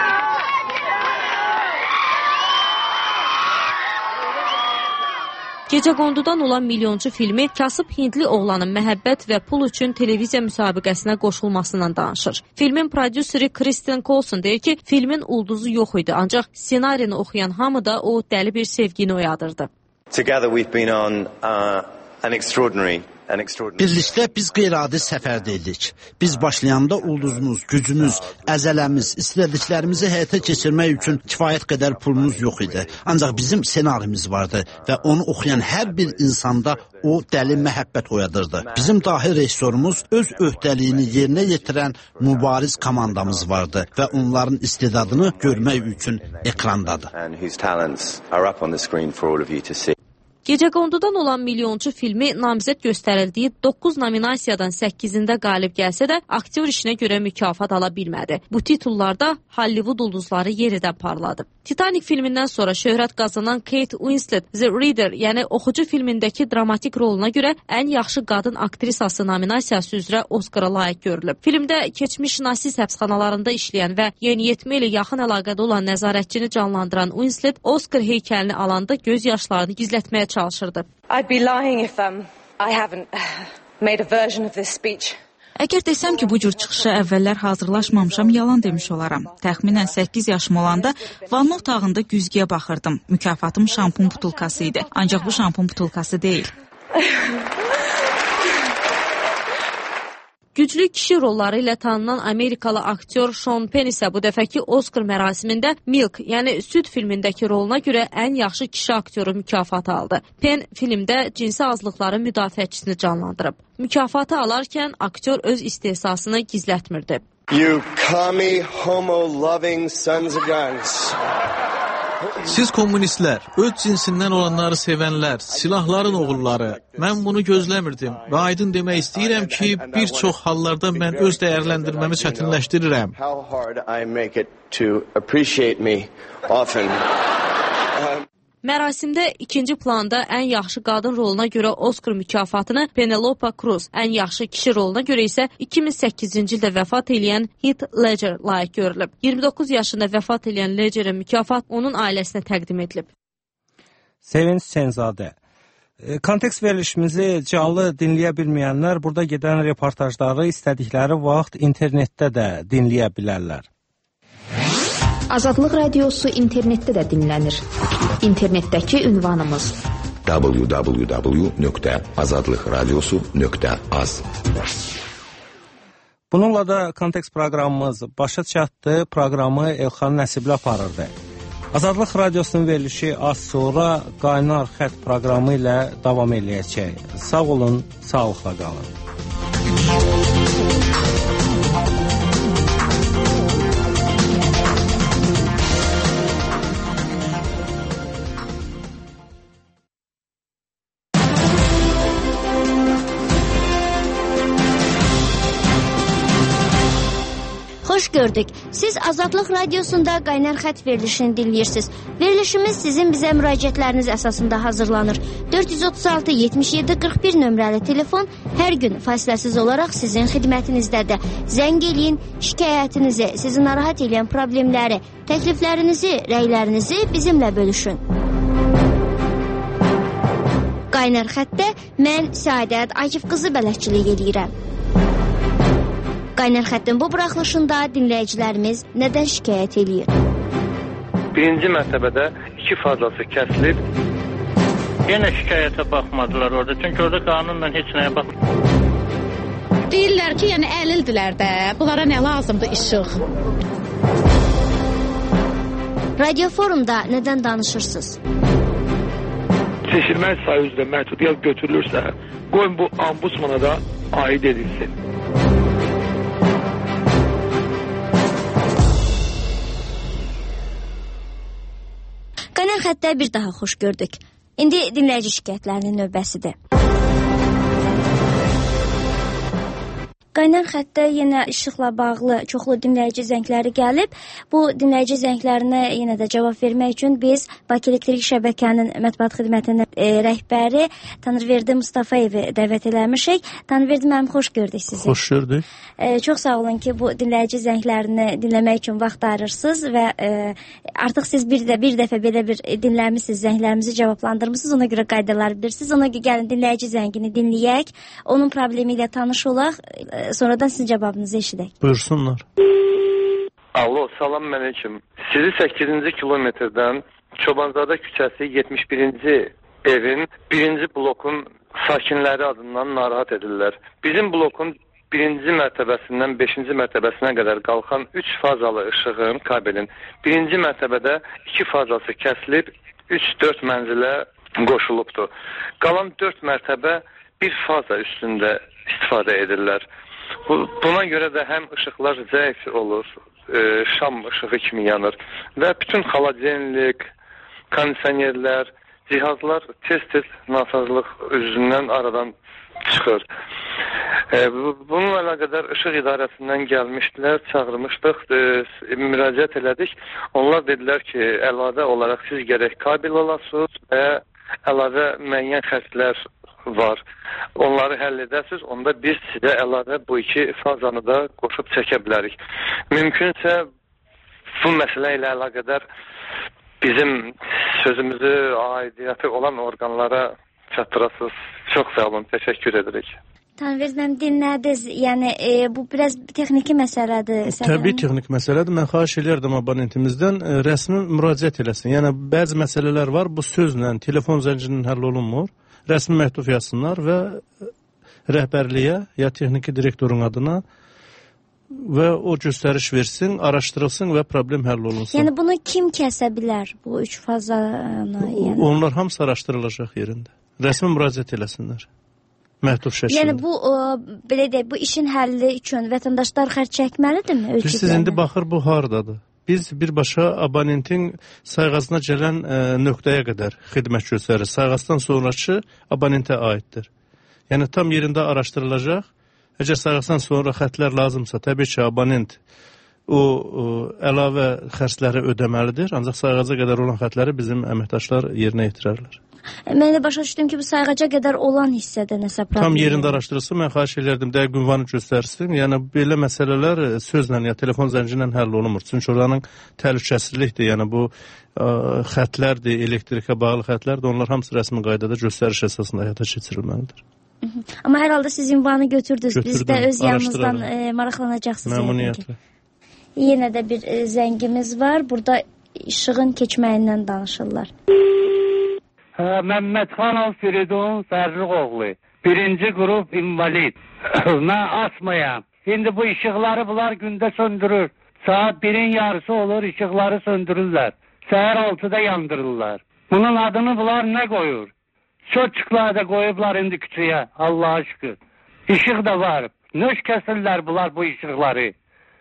Gecəqondudan olan Milyonçu filmi kasıb hindli oğlanın məhəbbət və pul üçün televiziya müsabiqəsinə qoşulmasından danışır. Filmin prodüseri Christian Coulson deyir ki, filmin ulduzu yox idi, ancaq ssenarini oxuyan hamıda o dəli bir sevgini oyadırdı. Together we've been on uh, an extraordinary Birlikdə biz qeyri-adi səfərdə idik. Biz başlayanda ulduzumuz, gücümüz, əzələmiz, istədiklərimizi həyata keçirmək üçün kifayət qədər pulumuz yox idi. Ancaq bizim senarimiz vardı və onu oxuyan hər bir insanda o dəli məhəbbət oyadırdı. Bizim dahi rejissorumuz öz öhdəliyini yerinə yetirən mübariz komandamız vardı və onların istedadını görmək üçün ekrandadır. Gecəqondudan olan Milyonçu filmi namizəd göstərildiyi doqquz nominasiyadan səkkizində qalib gəlsə də aktyor işinə görə mükafat ala bilmədi. Bu titullarda Hollywood ulduzları yeridən parladı. Titanic filmindən sonra şöhrət qazanan Kate Winslet The Reader, yəni Oxucu filmindəki dramatik roluna görə ən yaxşı qadın aktrisası nominasiyası üzrə Oskara layiq görülüb. Filmdə keçmiş nazi həbsxanalarında işləyən və yeniyetmə ilə yaxın əlaqədə olan nəzarətçini canlandıran Winslet Oskar heykəlini alanda göz yaşlarını gizlətməyə çalışırdı. I'd be lying if um, I haven't made a version of this speech. Əgər desəm ki, bu cür çıxışa əvvəllər hazırlaşmamışam, yalan demiş olaram. Təxminən səkkiz yaşım olanda vanna otağında güzgüyə baxırdım. Mükafatım şampun butulkası idi. Ancaq bu şampun butulkası deyil. Güclü kişi rolları ilə tanınan Amerikalı aktyor Sean Penn isə bu dəfəki Oskar mərasimində Milk, yəni Süd filmindəki roluna görə ən yaxşı kişi aktyoru mükafatı aldı. Penn filmdə cinsi azlıqların müdafiəçisini canlandırıb. Mükafatı alarkən aktyor öz istehsasını gizlətmirdi. You commie homo-loving sons of guns. Siz kommunistlər, öz cinsindən olanları sevənlər, silahların oğulları, mən bunu gözləmirdim və aydın demək istəyirəm ki, bir çox hallarda mən öz dəyərləndirməmi çətinləşdirirəm. Mərasimdə ikinci planda ən yaxşı qadın roluna görə Oskar mükafatını Penelope Cruz, ən yaxşı kişi roluna görə isə iki min səkkizinci ildə vəfat edən Heath Ledger layiq görülüb. iyirmi doqquz yaşında vəfat edən Ledger'ə mükafat onun ailəsinə təqdim edilib. Sevinç Hüseynzadə. Kontekst verilişimizi canlı dinləyə bilməyənlər burada gedən reportajları istədikləri vaxt internetdə də dinləyə bilərlər. Azadlıq Radiosu internetdə də dinlənir. İnternetdəki ünvanımız w w w nöqtə azadlıq radiosu nöqtə az. Bununla da Kontekst proqramımız başa çatdı. Proqramı Elxan Nəsibli aparırdı. Azadlıq Radiosunun verilişi az sonra Qaynar Xətt proqramı ilə davam eləyəcək. Sağ olun, sağlıqla qalın. Xoş gördük. Siz Azadlıq Radiosunda Qaynar Xətt verilişini dinləyirsiniz. Verilişimiz sizin bizə müraciətləriniz əsasında hazırlanır. dörd yüz otuz altı yetmiş yeddi qırx bir nömrəli telefon hər gün fasiləsiz olaraq sizin xidmətinizdədir. Zəng eləyin, şikayətinizi, sizi narahat edən problemləri, təkliflərinizi, rəylərinizi bizimlə bölüşün. Qaynar Xəttdə mən Səadət Akif qızı bələdçilik edirəm. Qaynar Xəttin bu buraxılışında dinləyicilərimiz nədən şikayət edir? Birinci mərtəbədə iki fazası kəsilib. Yenə şikayətə baxmadılar orada, çünki orada qanunla heç nəyə baxmadılar. Deyirlər ki, yəni əlildilər də, bunlara nə lazımdır, işıq. Radio forumda nədən danışırsınız? Seçilmək sayı üzrə məhdudiyyət götürülürsə, qoyun bu ombudsmana da aid edilsin. Qaynar Xəttdə bir daha xoş gördük. İndi dinləyici şikayətlərinin növbəsidir. Qaynar Xəttdə yenə işıqla bağlı çoxlu dinləyici zəngləri gəlib. Bu dinləyici zənglərinə yenə də cavab vermək üçün biz Bakı Elektrik Şəbəkənin mətbuat xidmətinin e, rəhbəri Tanrıverdi Mustafayevi dəvət eləmişik. Tanrıverdi müəllim, xoş gördük sizi. Xoş gördük. E, çox sağ olun ki, bu dinləyici zənglərini dinləmək üçün vaxt ayırırsınız və e, artıq siz bir də bir dəfə belə bir dinləmisiniz, zənglərimizi cavablandırmısınız, ona görə qaydalar bilirsiniz. Ona görə gəlin dinləyici zəngini dinləyək, onun problemi ilə tanış olaq. E, Sonradan sizin cavabınızı eşidək. Buyursunlar. Alo, salam məleyküm. Sizi səkkizinci kilometrdən Çobanzadə küçəsi yetmiş birinci evin birinci blokun sakinləri adından narahat edirlər. Bizim blokun birinci mərtəbəsindən beşinci mərtəbəsinə qədər qalxan üç fazalı işığın, kabelin birinci mərtəbədə iki fazası kəsilib, üç dörd mənzilə qoşulubdur. Qalan dörd mərtəbə bir faza üstündə istifadə edirlər. Buna görə də həm işıqlar zəif olur, e, şam işığı kimi yanır və bütün xaladenlik, kondisionerlər, cihazlar tez-tez nasazlıq üzündən aradan çıxır. E, bununla əlaqədar işıq idarəsindən gəlmişdilər, çağırmışdıq, e, müraciət elədik. Onlar dedilər ki, əlavə olaraq siz gərək kabel olasınız və əlavə müəyyən xəstlər var. Onları həll edəsiniz, onda biz sizə əlavə bu iki fazanı da qoşub çəkə bilərik. Mümkünsə bu məsələ ilə əlaqədar bizim sözümüzü, aidiyyəti olan orqanlara çatdırasınız. Çox sağ olun, təşəkkür edirik. Tanrıverdim, dinlədiniz. Yəni e, bu biraz texniki məsələdir. Təbii texnik məsələdir. Mən xahiş edirdim abonentimizdən e, rəsmi müraciət eləsin. Yəni bəzi məsələlər var, bu sözlə, telefon zəncirinin həll olunmur. Rəsmi məktub yazsınlar və rəhbərliyə ya texniki direktorun adına və o göstəriş versin, araşdırılsın və problem həll olunsun. Yəni bunu kim kəsə bilər, bu üç fazanı? Yəni? Onlar hamısı araşdırılacaq yerində. Rəsmi müraciət eləsinlər. Məktub şəkildə. Yəni bu o, belə deyək, bu işin həlli üçün vətəndaşlar xərc çəkməlidirmi? Siz indi baxır bu hardadır. Biz birbaşa abonentin sayğacına gələn e, nöqtəyə qədər xidmət göstərir. Sayğacdan sonraki abonentə aiddir. Yəni tam yerində araşdırılacaq. Əgər sayğacdan sonra xətlər lazımsa, təbii ki, abonent o, o əlavə xərcləri ödəməlidir. Ancaq sayğaca qədər olan xətləri bizim əməkdaşlar yerinə yetirərlər. Mən də başa düşdüm ki, bu sayğaca qədər olan hissədə nəsə problem. Tam yerində araşdırılsın, mən xahiş edirdim dəqiq ünvanı göstərsin. Yəni belə məsələlər sözlə ya telefon zənci ilə həll olunmur. Çünki oranın təhlükəsizlikdir. Yəni bu ə, xətlərdir, elektrikə bağlı xətlərdir. Onlar hamısı rəsmi qaydada göstəriş əsasında həyata keçirilməlidir. Hı -hı. Amma hər halda siz ünvanı götürdünüz. Götürdüm, biz də öz yanımızdan e, maraqlanacaqsınız. Məmnuniyyətlə. Yenə də bir e, zəngimiz var. Burada işığın keçməyindən danışırlar. Hə, Məmmədxanov Firidun Fərruqoğlu. Birinci qrup invalid. Mən asmayam. İndi bu işıqları bunlar gündə söndürür. Saat birin yarısı olur, işıqları söndürürlər. Səhər altıda yandırırlar. Bunun adını bunlar nə qoyur? Çocuklar da qoyublar indi küçüyə, Allah'a şükür. İşıq da var. Nöş kəsirlər bunlar bu işıqları.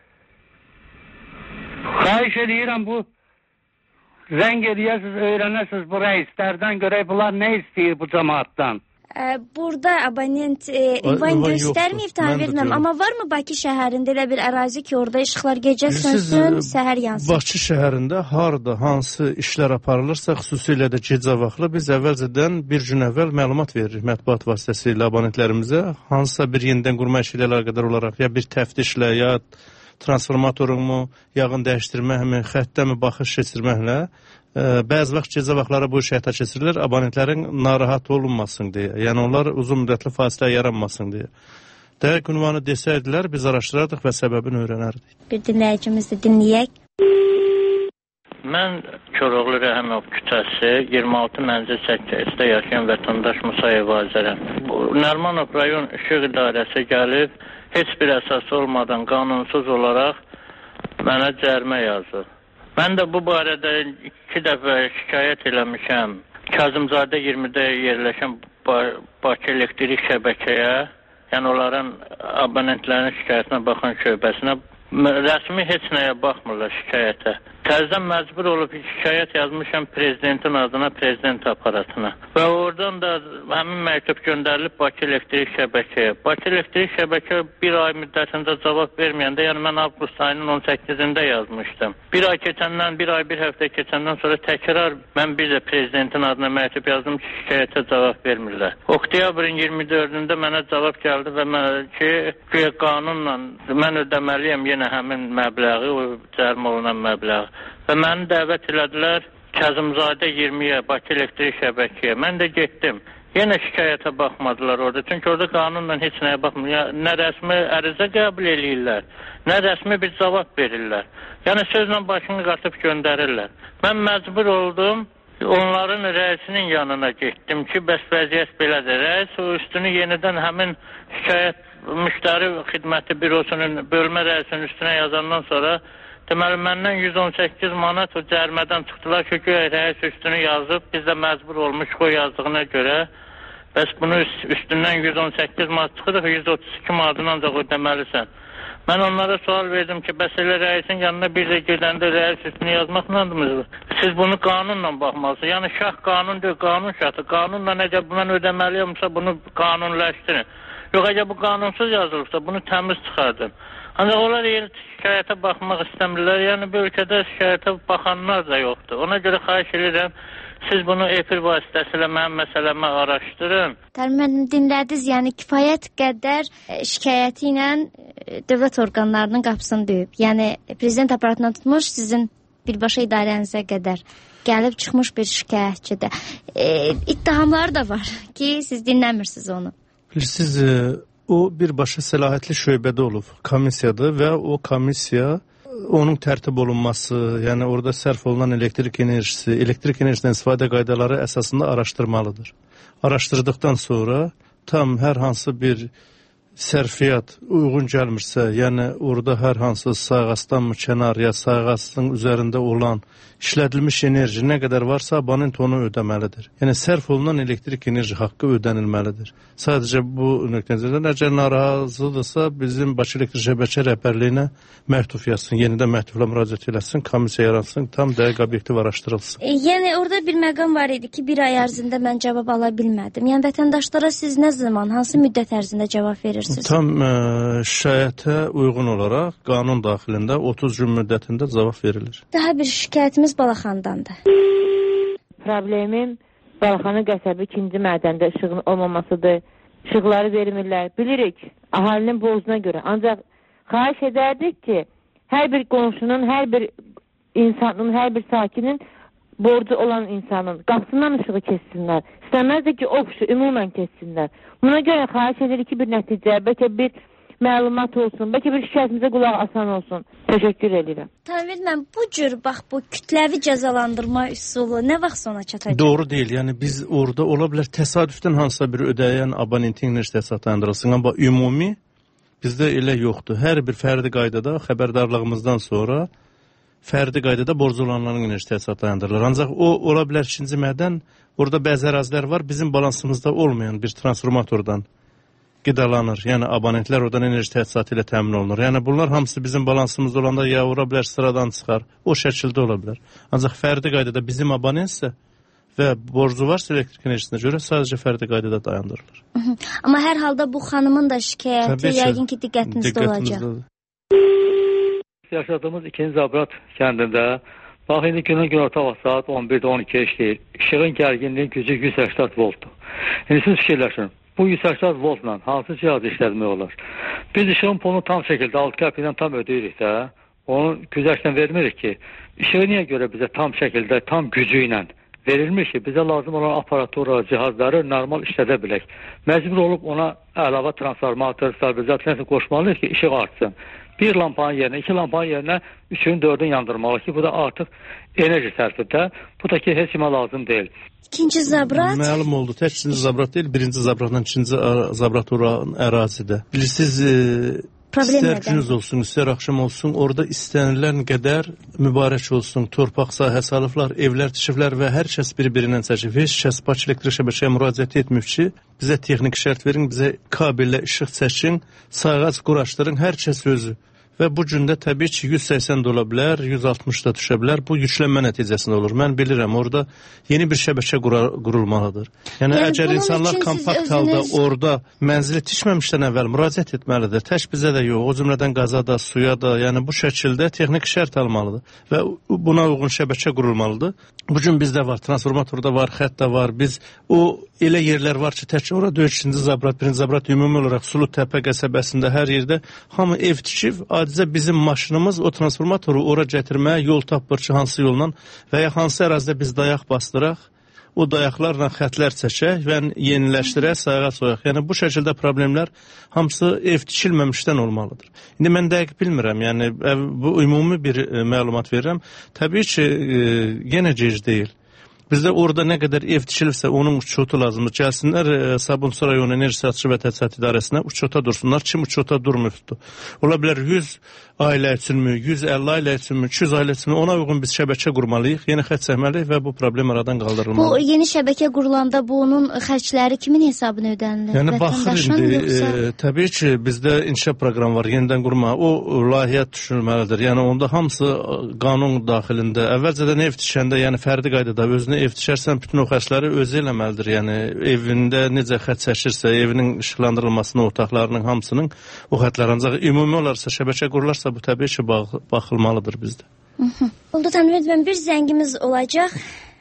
Xahiş edirəm bu zəng edəyəsiz, öyrənəsiz bu rəislərdən görək bunlar nə istəyir bu cəmaatdan. Burada abonent e, ünvan göstərməyib, tabi bilməm. Amma varmı Bakı şəhərində elə bir ərazi ki, orada işıqlar gecə sönsün, səhər yansın? Bakı şəhərində harda, hansı işlər aparılırsa, xüsusilə də gecə vaxtlı biz əvvəlcədən bir gün əvvəl məlumat veririk mətbuat vasitəsilə abonentlərimizə. Hansısa bir yenidən qurma işi ilə əlaqədar olaraq, ya bir təftişlə, ya transformatorunmu, yağın dəyişdirməkmi, xəttəmi baxış keçirməklə bəzi vaxt gecə vaxtları bu iş həyata keçirilir, abonentlərin narahat olunmasın deyə. Yəni onlar uzun müddətli fasilə yaranmasın deyə. Dəqiq ünvanı desəydilər, biz araşdırardıq və səbəbini öyrənərdik. Bir dinləyicimizi dinləyək. Mən Koroğlu Rəhimov küçəsi iyirmi altı mənzil səkkizdə yaşayan vətəndaş Musayev Azərəm. Nərmanov rayon işıq idarəsi gəlib, heç bir əsas olmadan qanunsuz olaraq mənə cərimə yazır. Mən də bu barədə iki dəfə şikayət eləmişəm. Kazımzadə iyirmidə yerləşən Bakı elektrik şəbəkəyə, yəni onların abonentlərin şikayətinə baxan şöbəsinə, rəsmi heç nəyə baxmırlar şikayətə. Təzdən məcbur olub şikayət yazmışam prezidentin adına, prezident aparatına. Və oradan da həmin məktub göndərilib Bakı elektrik şəbəkəyə. Bakı elektrik şəbəkə bir ay müddətində cavab verməyəndə, yəni mən avqust ayının on səkkizində yazmışdım. Bir ay keçəndən, bir ay, bir həftə keçəndən sonra təkrar mən bir də prezidentin adına məktub yazdım ki, şikayətə cavab vermirlər. Oktyabrın iyirmi dördündə mənə cavab gəldi və mən ki, qanunla mən ödəməliyəm yenə həmin məbləği, o cərimə olunan məbləği. Və məni dəvət elədilər Kazımzadə iyirmiyə, Bakı elektrik şəbəkəyə. Mən də getdim. Yenə şikayətə baxmadılar orada. Çünki orada qanunla heç nəyə baxmır. Nə rəsmi ərizə qəbul edirlər, nə rəsmi bir cavab verirlər. Yəni sözlə başını qatıb göndərirlər. Mən məcbur oldum, onların rəisinin yanına getdim ki, bəs vəziyyət belədir. Rəis o üstünü yenidən həmin şikayət müştəri xidməti bürosunun bölmə rəisinin üstünə yazandan sonra deməli, məndən yüz on səkkiz manat o cərimədən çıxdılar ki, rəis üstünü yazıb, biz də məcbur olmuşuq o yazdığına görə. Bəs bunu üstündən yüz on səkkiz manat çıxırıq, yüz otuz iki manatını ancaq ödəməlisən. Mən onlara sual verdim ki, bəs elə rəisin yanına bir də gedəndə rəis üstünü yazmaqlandırmı? Siz bunu qanunla baxmalısınız. Yəni şah qanun deyil, qanun şahdır. Qanunla necə mən ödəməliyimsə bunu qanunləşdirin. Yox, əgər bu qanunsuz yazılıbsa bunu təmiz çıxardın. Ancaq onlar şikayətə baxmaq istəmirlər. Yəni bu ölkədə şikayətə baxanlar da yoxdur. Ona görə xahiş edirəm, siz bunu efir vasitəsilə mənim məsələmə araşdırın. Tərmin dinlədiniz, yəni kifayət qədər şikayəti ilə dövlət orqanlarının qapısını döyüb. Yəni prezident aparatından tutmuş sizin birbaşa idarənizə qədər gəlib çıxmış bir şikayətçidir. E, ittihamları da var ki, siz dinləmirsiniz onu. Bilirsiniz, o birbaşa səlahiyyətli şöbədə olub, komissiyadır və o komissiya, onun tərtib olunması, yəni orada sərf olunan elektrik enerjisi, elektrik enerjisindən istifadə qaydaları əsasında araşdırmalıdır. Araşdırdıqdan sonra tam hər hansı bir sərfiyyat uyğun gəlmirsə, yəni orada hər hansı sağasdanmı kənar ya sağasının üzərində olan işlədilmiş enerji nə qədər varsa abonent onu ödəməlidir. Yəni sərf olunan elektrik enerji haqqı ödənilməlidir. Sadəcə bu nöqtədən əgər narazıdırsa bizim Bakı elektrik şəbəkə rəhbərliyinə məktub yazsın, yenidən məktubla müraciət eləsin, komissiya yaransın, tam dəqiq obyektiv araşdırılsın. E, yəni orada bir məqam var idi ki, bir ay ərzində mən cavab ala bilmədim. Yəni vətəndaşlara siz nə zaman, hansı müddət ərzində cavab verirsiniz? Tam ə, şikayətə uyğun olaraq qanun daxilində otuz gün müddətində cavab verilir. Daha bir şikayətimiz Balaxandandır. Problemim Balaxanı qəsəbi ikinci mədəndə işığın olmamasıdır. İşıqları vermirlər. Bilirik, əhalinin borcuna görə. Ancaq xahiş edərdik ki, hər bir qonşunun, hər bir insanın, hər bir sakinin borcu olan insanın qapısından işığı kessinlər. İstəməzdir ki, o işi ümumən kessinlər. Buna görə xahiş edirik ki, bir nəticə, bəlkə bir məlumat olsun. Bəlkə bir şikayətimizə qulaq asan olsun. Təşəkkür edirəm. Tanrı mən bu cür bax bu kütləvi cəzalandırma üsulu nə vaxt sona çatacaq? Doğru deyil. Yəni biz orada ola bilər təsadüfdən hansısa bir ödəyən abonentin internet dayandırılsın, amma ümumi bizdə elə yoxdur. Hər bir fərdi qaydada xəbərdarlığımızdan sonra fərdi qaydada borcu olanların internet dayandırılır. Ancaq o ola bilər ikinci mədən orada bəzi ərazilər var, bizim balansımızda olmayan bir transformatordan qidalanır. Yəni abonentlər oradan enerji təchizatı ilə təmin olunur. Yəni bunlar hamısı bizim balansımızda olanda ya ora bilər sıradan çıxar. O şəkildə ola bilər. Ancaq fərdi qaydada bizim abonentsə və borcu varsa elektrik enerjisinə görə sadəcə fərdi qaydada dayandırılır. Hı -hı. Amma hər halda bu xanımın da şikayəti yəqin ki diqqətinizdə olacaq. Yaşadığımız ikinci Zabrat kəndində bax indi günün günorta vaxt saat on birdə on ikiyə işləyir. İşığın gərginliyi gücü yüz səksən voltdur. İndi siz fikirləşin. Bu yüz səksən voltla hansı cihaz işlətmək olar? Biz işığın pulunu tam şəkildə altı qəpik ilə tam ödəyirik də, onu güzəşdən vermirik ki, işığı niyə görə bizə tam şəkildə, tam gücü ilə verilmir ki, bizə lazım olan aparatura, cihazları normal işlədə bilək. Məcbur olub ona əlavə transformator, stabilizator qoşmalıyıq ki, işıq artsın. Bir lampanın yerinə, iki lampanın yerinə üçün, dördün yandırmalı ki, bu da artıq enerji sərfidir. Bu da ki, heç kimə lazım deyil. İkinci Zabrat? Məlum oldu. Tək ikinci Zabrat deyil, birinci Zabratdan ikinci Zabrat oran ərazidə. Bilirsiniz, e, istər gündüz olsun, istər axşam olsun, orada istənilən qədər mübarək olsun, torpaq sahəsi alıblar, evlər tikiblər və hər kəs bir-birindən çəkib. Heç kəs Bakı elektrik şəbəkəyə müraciət etməyib ki, bizə texniki şərt verin, bizə kabellə işıq çəkin, sayğac quraşdırın, hər kəs özü. Və bu gündə təbii ki, yüz səksən də ola bilər, yüz altmış da düşə bilər. Bu yüklənmə nəticəsində olur. Mən bilirəm, orada yeni bir şəbəkə qurulmalıdır. Yəni, yəni əgər insanlar kompakt özünüz... halda orada mənzili tikməmişdən əvvəl müraciət etməlidir. Tək bizə də yox, o cümlədən qaza da, suya da, yəni bu şəkildə texniki şərt almalıdır. Və buna uyğun şəbəkə qurulmalıdır. Bugün bizdə var, transformatorda var, xətt də var. Biz o elə yerlər var ki, tək orada ikinci Zabrat, birinci Zabrat ümumi olaraq Sulu Təpə qəsəbəsində hər yerdə hamı ev tikib, adicə bizim maşınımız o transformatoru ora gətirməyə yol tapır ki, hansı yolla və ya hansı ərazidə biz dayaq bastıraq, o dayaqlarla xətlər çəkək və yeniləşdirək, sayğa soyaq. Yəni bu şəkildə problemlər hamısı ev tikilməmişdən olmalıdır. İndi mən dəqiq bilmirəm, yəni bu ümumi bir məlumat verirəm. Təbii ki, yenə gec deyil. Bizdə orada nə qədər ev tikilirsə onun uçotu lazımdır. Gəlsinlər Sabunçu rayonu enerji satışı və təchizat idarəsinə uçota dursunlar. Kim uçota durmuşdur? Ola bilər yüz ailə üçünmü, yüz əlli ailə üçünmü, iki yüz ailə üçünmü ona uyğun biz şəbəkə qurmalıyıq, yeni xətt çəkməliyik və bu problem aradan qaldırılmalıdır. Bu yeni şəbəkə qurulanda bunun xərcləri kimin hesabına ödənilir? Yəni baxır indi, yoxsa... e, təbii ki, bizdə inşa proqramı var, yenidən qurma. O layihə düşünülməlidir. Yəni onda hamısı qanun daxilində. Əvvəlcədən ev tikəndə, yəni fərdi qaydada özünə ev tikərsən, bütün o xərcləri özü eləməlidir. Yəni evində necə xətt çəkirsə, evinin işıqlandırılmasının, otaqlarının hamısının o xətlər. Ancaq ümumi olarsa, şəbəkə qurularsa bu təbii ki, baxılmalıdır bizdə. Oldu Tanrı, mən bir zəngimiz olacaq.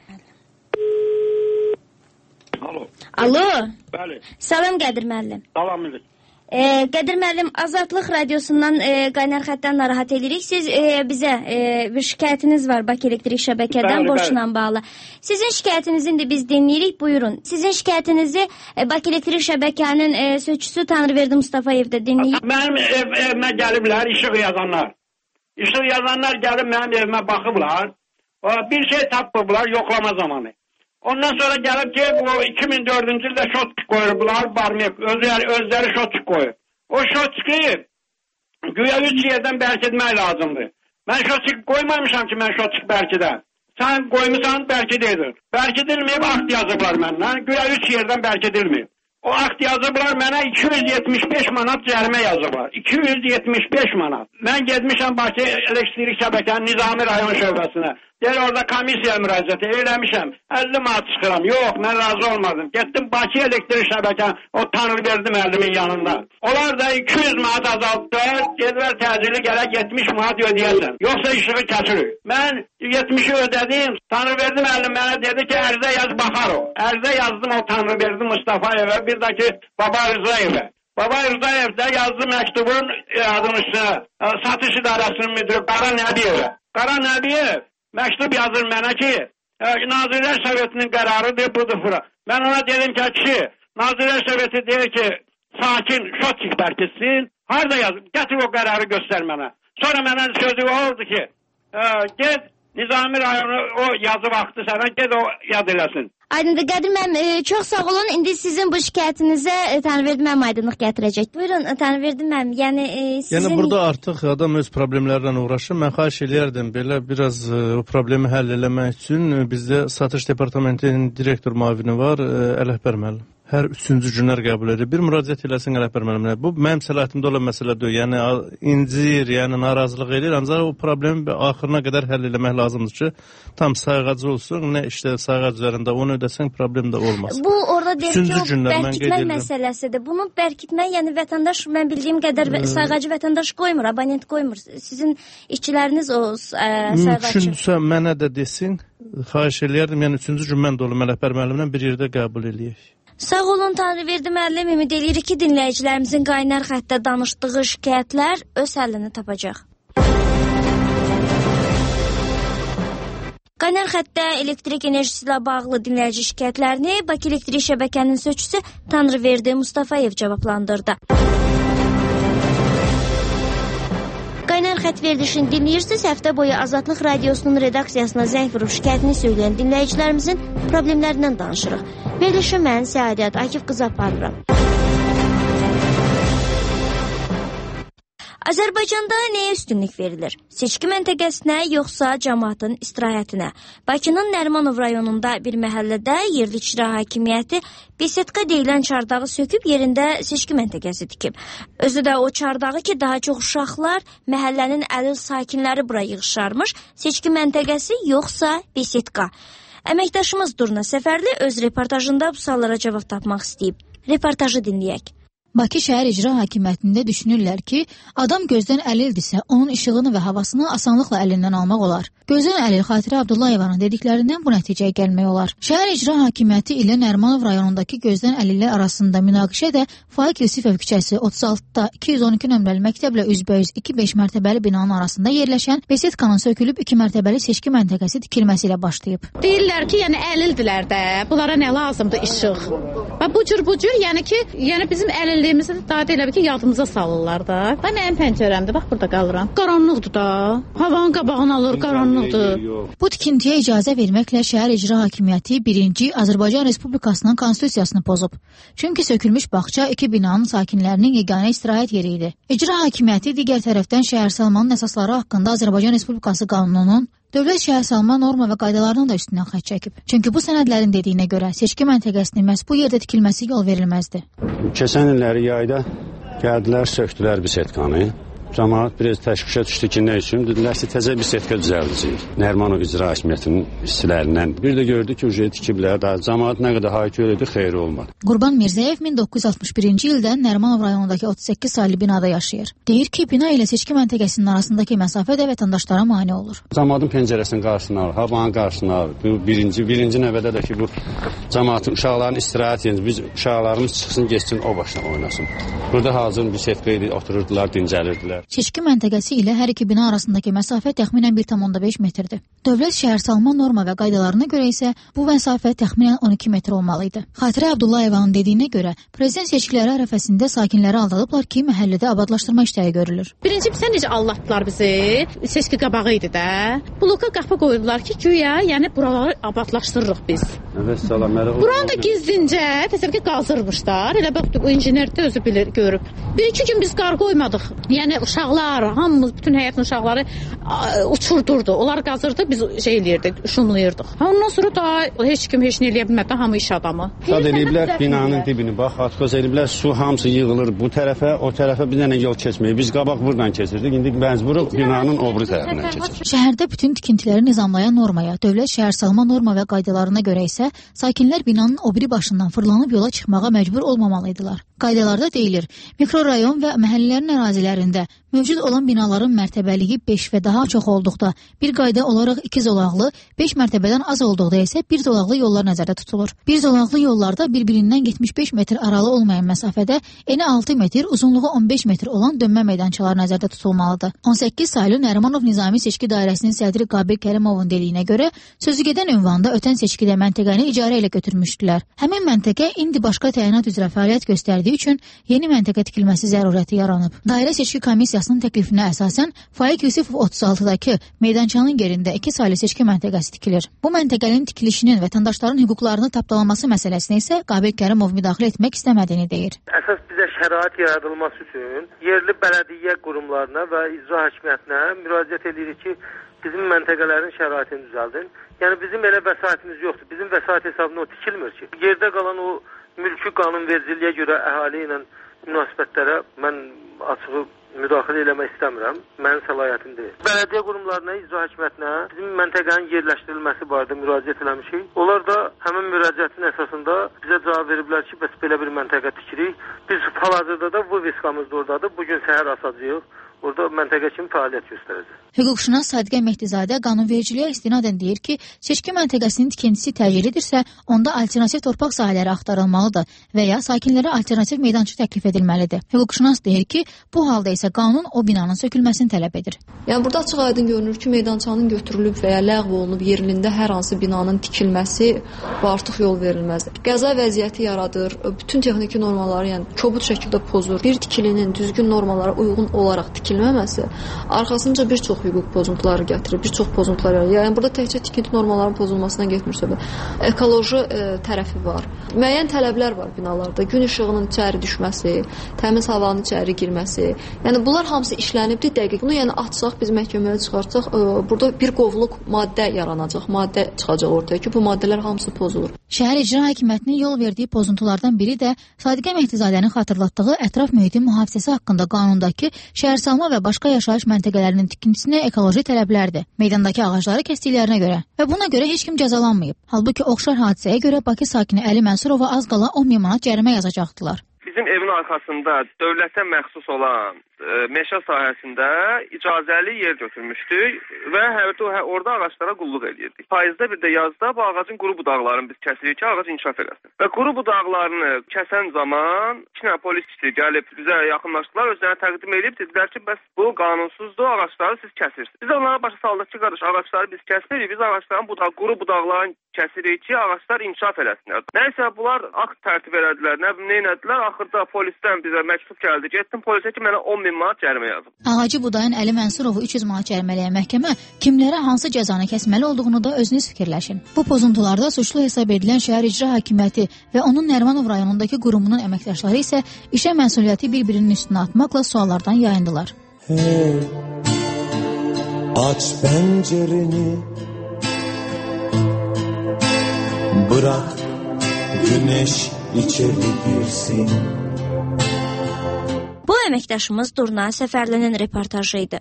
Alo. Alo. Bəli. Salam Qədir müəllim. Salam müəllim. E, Qədir müəllim, Azadlıq radiosundan e, qaynar xəttdən narahat edirik. Siz e, bizə e, bir şikayətiniz var Bakı elektrik şəbəkədən borcla bağlı. Sizin şikayətinizi indi biz dinləyirik. Buyurun. Sizin şikayətinizi e, Bakı elektrik şəbəkənin e, sözçüsü Tanrıverdi Mustafayev də dinləyir. Mənim ev, evimə gəliblər işıq yazanlar. İşıq yazanlar gəlib mənim evimə baxıblar. Bir şey tapıblar yoxlama zamanı. Ondan sonra gəlib ki, bu iki min dördüncü ildə şotçuk qoyurublar, barmiyek, özləri, özləri şotçuk qoyur. O şotçuku güya üç yerdən bərkitmək lazımdır. Mən şotçuk qoymamışam ki, mən şotçuk bərkidən. Sən qoymusan, bərkidildir. Bərkidilməyib, akt yazıblar məndən, güya üç yerdən bərkidilməyib. O akt yazıblar mənə iki yüz yetmiş beş manat cərimə yazıblar. iki yüz yetmiş beş manat. Mən gedmişəm Bakı elektrik şəbəkənin Nizami rayon şöbəsinə. Deyir, orada komisiya müraciət eləmişəm. əlli manat çıxıram. Yox, mən razı olmadım. Getdim Bakı elektrik şəbəkənin o Tanrıverdi müəllimin yanında. Onlar da iki yüz manat azaltdı. Gedilər təcili gələk yetmiş manat ödəyəsən. Yoxsa işığı kəsirik. Mən yetmişi ödədim. Tanrıverdi müəllim mənə dedi ki, ərzə yaz baxar o. Ərzə yazdım o Tanrıverdi Mustafayevə, bir də ki, Baba Rızayevə. Baba Rızayev də yazdı məktubun adının üstünə. Satış idarəsinin müdürü Qara Nəbiyevə. Qara Nəbiyev məktub yazır mənə ki, e, Nazirlər Sovetinin qərarıdır, budur bura. Mən ona dedim ki, kişi, Nazirlər Soveti deyir ki, sakin şotçik bərkitsin, Harda yazıb? Gətir o qərarı göstər mənə. Sonra mənə sözü oldu ki, ə, get Nizami rayonu o yazı vaxtı sənə get o yad eləsin. Aydındır Qədir müəllim, e, çox sağ olun. İndi sizin bu şikayətinizə e, Tanrıverdi müəllim aydınlıq gətirəcək. Buyurun Tanrıverdi müəllim. Yəni e, sizin Yəni burada artıq adam öz problemlərlə uğraşır. Mən xahiş eləyərdim belə biraz e, o problemi həll eləmək üçün e, bizdə satış departamentinin direktor müavini var, e, Ələkbər müəllim. Hər üçüncü günlər qəbul edir. Bir müraciət eləsin Ələkbər müəllimə. Bu mənim səlahiyyətimdə olan məsələ deyil. Yəni incir, yəni narazılıq edir. Ancaq o problemi axırına qədər həll eləmək lazımdır ki, tam sayğacı olsun. Nə işdə sayğac üzərində onu ödəsən problem də olmaz. Bu orada deyir ki, o bərkitmə məsələsidir. Bunu bərkitmə, yəni vətəndaş mən bildiyim qədər ee, sayğacı vətəndaş qoymur, abonent qoymur. Sizin işçiləriniz o ə, sayğacı. Mümkünsə mənə də desin. Xahiş eləyərdim. Yəni üçüncü gün mən də olum Ələkbər müəllimlə bir yerdə qəbul eləyək. Sağ olun Tanrıverdi müəllim, ümid edirik ki, dinləyicilərimizin qaynar xəttdə danışdığı şikayətlər öz həllini tapacaq. Qaynar xəttdə elektrik enerjisi ilə bağlı dinləyici şikayətlərini Bakı Elektrik Şəbəkənin sözçüsü Tanrıverdi Mustafayev cavablandırdı. Qaynar xətt verilişini dinləyirsiniz. Həftə boyu Azadlıq Radiosunun redaksiyasına zəng vurub şikayətini söyləyən dinləyicilərimizin problemlərindən danışırıq. Verilişi mən Səadət Akif qızı aparıram. Azərbaycanda nəyə üstünlük verilir? Seçki məntəqəsinə yoxsa cəmaatın istirahətinə? Bakının Nərimanov rayonunda bir məhəllədə yerli icra hakimiyyəti Besetka deyilən çardağı söküb yerində seçki məntəqəsi tikib. Özü də o çardağı ki, daha çox uşaqlar, məhəllənin əlil sakinləri bura yığışarmış. Seçki məntəqəsi yoxsa Besetka? Əməkdaşımız Durna Səfərli öz reportajında bu suallara cavab tapmaq istəyib. Reportajı dinləyək. Bakı şəhər icra hakimiyyətində düşünürlər ki, adam gözdən əlildirsə, onun işığını və havasını asanlıqla əlindən almaq olar. Gözdən əlil Xatirə Abdullayevanın dediklərindən bu nəticəyə gəlmək olar. Şəhər icra hakimiyyəti ilə Nərimanov rayonundakı gözdən əlillər arasında münaqişə də Faiq Yusifov küçəsi otuz altıda iki yüz on iki nömrəli məktəblə üzbəüz iki beş mərtəbəli binanın arasında yerləşən Besetkanın sökülüb iki mərtəbəli seçki məntəqəsi tikilməsi ilə başlayıb. Deyirlər ki, yəni əlildirlər də, bunlara nə lazımdır işıq. Və bu cür bu cür, yəni ki, yəni bizim əlilliyimizi daha deyirlər ki, yadımıza salırlar da. Bax mənim pəncərəmdə, bax burada qalıram. Qaranlıqdır da. Havanın qabağını alır, qaranlıqdır. Bu tikintiyə icazə verməklə şəhər icra hakimiyyəti birinci Azərbaycan Respublikasının konstitusiyasını pozub. Çünki sökülmüş bağça iki binanın sakinlərinin yeganə istirahət yeri idi. İcra hakimiyyəti digər tərəfdən şəhərsalmanın əsasları haqqında Azərbaycan Respublikası qanununun dövlət şəhərsalma norma və qaydalarının da üstündən xətt çəkib. Çünki bu sənədlərin dediyinə görə seçki məntəqəsinin məhz bu yerdə tikilməsi yol verilməzdi. Keçən illəri yayda gəldilər, söktülər Besetkanı. Cəmaət biraz təşvişə düşdü ki, nə üçün? Dedilər ki, təzə Besetka düzəldəcək. Nərimanov icra hakimiyyətinin işçilərindən. Bir də gördü ki, uca tikiblər. Daha cəmaət nə qədər hay-küy elədi, xeyri olmadı. Qurban Mirzəyev min doqquz yüz altmış birinci ildən Nərimanov rayonundakı otuz səkkiz saylı binada yaşayır. Deyir ki, bina ilə seçki məntəqəsinin arasındakı məsafə də vətəndaşlara mane olur. Cəmaatın pəncərəsinin qarşısına alır, havanın qarşısına alır. Bu birinci, birinci növbədə də ki, bu cəmaatın uşaqların istirahət yeri, biz uşaqlarımız çıxsın, geçsin, o başına oynasın. Burada hazır Besetka idi, otururdular, dincəlirdilər. Seçki məntəqəsi ilə hər iki bina arasındakı məsafə təxminən bir tam onda beş metrdir. Dövlət şəhərsalma norma və qaydalarına görə isə bu məsafə təxminən on iki metr olmalı idi. Xatirə Abdullayevanın dediyinə görə, prezident seçkiləri ərəfəsində sakinləri aldadıblar ki, məhəllədə abadlaşdırma işləri görülür. Birinci sən necə aldatdılar bizi? Seçki qabağı idi də. Bloka qapı qoydular ki, güya, yəni buraları abadlaşdırırıq biz. Evet, salam, merhaba. Buranı da gizlincə, təsəvvür ki, qazırmışlar. Elə bax, o injiner də özü bilir, görüb. Bir-iki gün biz qar qoymadıq. Yəni uşaqlar, hamımız, bütün həyətin uşaqları uçurdurdu. Onlar qazırdı, biz şey eləyirdik, şumlayırdıq. Ondan sonra da heç kim heç nə eləyə bilmədi, hamı iş adamı. Sad eləyiblər binanın dibini, bax, atqoz eləyiblər, su hamısı yığılır bu tərəfə, o tərəfə bir dənə yol keçməyib. Biz qabaq buradan keçirdik, indi məcbur binanın o biri tərəfindən keçir. Şəhərdə bütün tikintiləri nizamlayan normaya, dövlət şəhərsalma norma və qaydalarına görə isə sakinlər binanın o biri başından fırlanıb yola çıxmağa məcbur olmamalıydılar. Qaydalarda deyilir, mikrorayon və məhəllələrin ərazilərində mövcud olan binaların mərtəbəliyi beş və daha çox olduqda, bir qayda olaraq iki zolaqlı, beş mərtəbədən az olduqda isə bir zolaqlı yollar nəzərdə tutulur. Bir zolaqlı yollarda bir-birindən yetmiş beş metr aralı olmayan məsafədə eni altı metr, uzunluğu on beş metr olan dönmə meydançalar nəzərdə tutulmalıdır. on səkkiz saylı Nərimanov Nizami Seçki Dairəsinin sədri Qabil Kərimovun dediyinə görə, sözügedən ünvanda ötən seçkidə məntəqəni icarə ilə götürmüşdülər. Həmin məntəqə indi başqa təyinat üzrə fəaliyyət göstərdiyi üçün yeni məntəqə tikilməsi zərurəti yaranıb. Dairə Seçki Komissiyasının təklifinə əsasən Faiq Yusifov otuz altıdakı meydançanın yerində iki saylı seçki məntəqəsi tikilir. Bu məntəqənin tikilişinin vətəndaşların hüquqlarını tapdalanması məsələsinə isə Qabil Kərimov müdaxilə etmək istəmədiyini deyir. Əsas bizə şərait yaradılması üçün yerli bələdiyyə qurumlarına və icra hakimiyyətinə müraciət edirik ki, bizim məntəqələrin şəraitini düzəldin. Yəni bizim elə vəsaitimiz yoxdur. Bizim vəsait hesabına o tikilmir ki. Yerdə qalan o mülki qanunvericiliyə görə əhali ilə münasibətlərə mən açığı müdaxilə eləmək istəmirəm. Mənim səlahiyyətim deyil. Bələdiyyə qurumlarına, icra hakimiyyətinə bizim məntəqənin yerləşdirilməsi barədə müraciət eləmişik. Onlar da həmin müraciətin əsasında bizə cavab veriblər ki, bəs belə bir məntəqə tikirik. Biz hal-hazırda da bu viskamız da oradadır. Bugün səhər asacağıq. Orada məntəqə kimi fəaliyyət göstərəcək. Hüquqşünas Sadiqə Mehdizadə qanunvericiliyə istinadən deyir ki, seçki məntəqəsinin tikintisi təcilidirsə, onda alternativ torpaq sahələri axtarılmalıdır və ya sakinlərə alternativ meydança təklif edilməlidir. Hüquqşünas deyir ki, bu halda isə qanun o binanın sökülməsini tələb edir. Yəni burada açıq aydın görünür ki, meydançanın götürülüb və ya ləğv olunub yerində hər hansı binanın tikilməsi və artıq yol verilməzdir. Qəza vəziyyəti yaradır, bütün texniki normaları yəni kobud şəkildə pozur. Bir tikilinin düzgün normalara uyğun olaraq tikilməməsi arxasınca bir çox hüquq pozuntuları gətirir, bir çox pozuntular yaradır. Yəni burada təkcə tikinti normalarının pozulmasına getmirsə də ekoloji e, tərəfi var. Müəyyən tələblər var binalarda. Gün işığının içəri düşməsi, təmiz havanın içəri girməsi. Yəni bunlar hamısı işlənibdir dəqiq. Bunu yəni açsaq, biz məhkəməyə çıxarsaq, e, burada bir qovluq maddə yaranacaq, maddə çıxacaq ortaya ki, bu maddələr hamısı pozulur. Şəhər İcra Hakimiyyətinin yol verdiyi pozuntulardan biri də Sadiqə Mehdizadənin xatırlatdığı ətraf mühitin mühafizəsi haqqında qanundakı şəhərsalma və başqa yaşayış məntəqələrinin tikintisinə ekoloji tələblərdir. Meydandakı ağacları kəsdiklərinə görə və buna görə heç kim cəzalanmayıb. Halbuki oxşar hadisəyə görə Bakı sakini Əli Mənsurova az qala on min manat cərimə yazacaqdılar. Bizim evin arxasında dövlətə məxsus olan e, meşə sahəsində icazəli yer götürmüşdük və hətta orada ağaclara qulluq edirdik. Payızda bir də yazda bu ağacın quru budaqlarını biz kəsirik ki, ağac inkişaf eləsin. Və quru budaqlarını kəsən zaman iki dənə polis işçi gəlib bizə yaxınlaşdılar, özlərini təqdim edib dedilər ki, bəs bu qanunsuzdur, ağacları siz kəsirsiniz. Biz onlara başa saldıq ki, qardaş, ağacları biz kəsmirik, biz ağacların budaq, quru budaqlarını kəsirik ki, ağaclar inkişaf eləsinlər. Nəysə bunlar akt tərtib elədilər, nə bilim, nə elədilər, axırda polisdən bizə məktub gəldi. Getdim polisə ki, mənə on min manat cərimə yazıb. Ağacı budayın Əli Mənsurovu üç yüz manat cərimələyən məhkəmə kimlərə hansı cəzanı kəsməli olduğunu da özünüz fikirləşin. Bu pozuntularda suçlu hesab edilən şəhər icra hakimiyyəti və onun Nərimanov rayonundakı qurumunun əməkdaşları isə işə məsuliyyəti bir-birinin üstünə atmaqla suallardan yayındılar. Hey, aç pəncərəni, bırak güneş içeri girsin. Bu əməkdaşımız Durna Səfərlinin reportajı idi.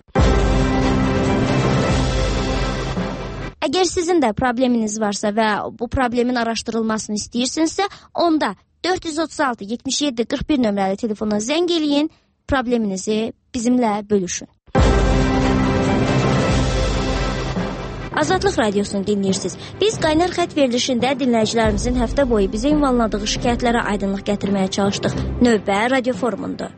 Əgər sizin də probleminiz varsa və bu problemin araşdırılmasını istəyirsinizsə, onda dörd yüz otuz altı yetmiş yeddi qırx bir nömrəli telefona zəng eləyin, probleminizi bizimlə bölüşün. Azadlıq Radiosunu dinləyirsiniz. Biz qaynar xətt verilişində dinləyicilərimizin həftə boyu bizə ünvanladığı şikayətlərə aydınlıq gətirməyə çalışdıq. Növbə radio forumundur.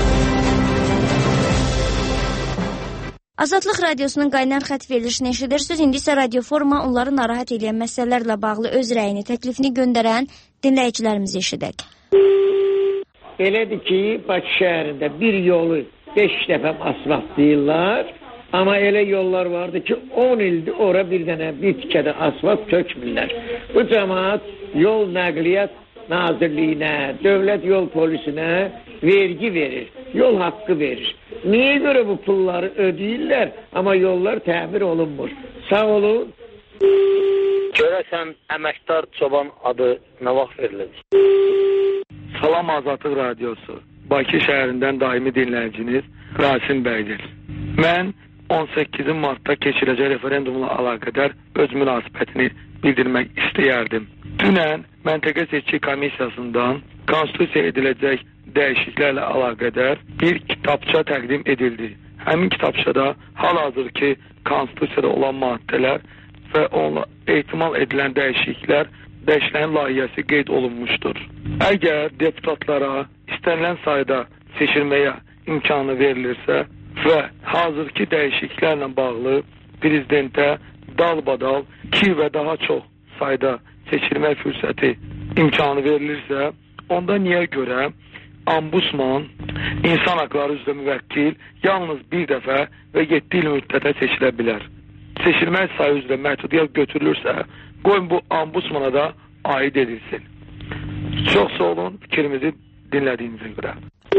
Azadlıq Radiosunun qaynar xətt verilişini eşidirsiniz. İndi isə radio foruma onları narahat edən məsələlərlə bağlı öz rəyini, təklifini göndərən dinləyicilərimizi eşidək. Belədir ki, Bakı şəhərində bir yolu beş dəfə asfaltlayırlar. Amma elə yollar vardı ki, on ildir ora bir dənə bir tikədə asfalt tökmürlər. Bu cəmaat yol nəqliyyat nazirliyinə, dövlət yol polisinə vergi verir, yol haqqı verir. Niyə görə bu pulları ödəyirlər, amma yollar təmir olunmur? Sağ olun. Görəsən, əməkdar çoban adı nə vaxt veriləcək? Salam Azadlıq Radiosu. Bakı şəhərindən daimi dinləyiciniz Rasim bəydir. Mən on səkkiz martda keçiriləcək referendumla əlaqədar öz münasibətini bildirmək istəyərdim. Dünən Məntəqə Seçki Komissiyasından konstitusiya ediləcək dəyişikliklərlə əlaqədar bir kitabça təqdim edildi. Həmin kitabçada hal-hazırki konstitusiyada olan maddələr və onunla ehtimal edilən dəyişikliklər, dəyişiklərin layihəsi qeyd olunmuşdur. Əgər deputatlara istənilən sayda seçilməyə imkanı verilirsə və hazırki dəyişikliklərlə bağlı prezidentə dalbadal iki və daha çox sayda seçilmə fürsəti imkanı verilirsə, onda niyə görə Ombudsman insan haqları üzrə müvəkkil yalnız bir dəfə və yeddi il müddətə seçilə bilər? Seçilmə sayı üzrə məhdudiyyət götürülürsə, qoyun bu Ombudsmana da aid edilsin. Çox sağ olun fikrimizi dinlədiyinizə görə.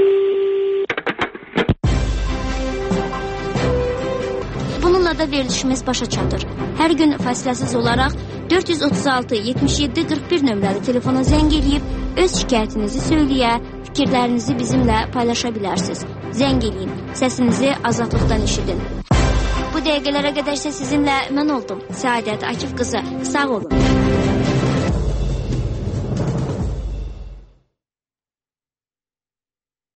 Bununla da verilişimiz başa çatır. Hər gün fasiləsiz olaraq dörd yüz otuz altı yetmiş yeddi qırx bir nömrəli telefona zəng eləyib öz şikayətinizi söyləyə, fikirlərinizi bizimlə paylaşa bilərsiniz. Zəng eləyin, səsinizi azadlıqdan eşidin. Bu dəqiqələrə qədər isə sizinlə mən oldum. Səadət Akif qızı, sağ olun.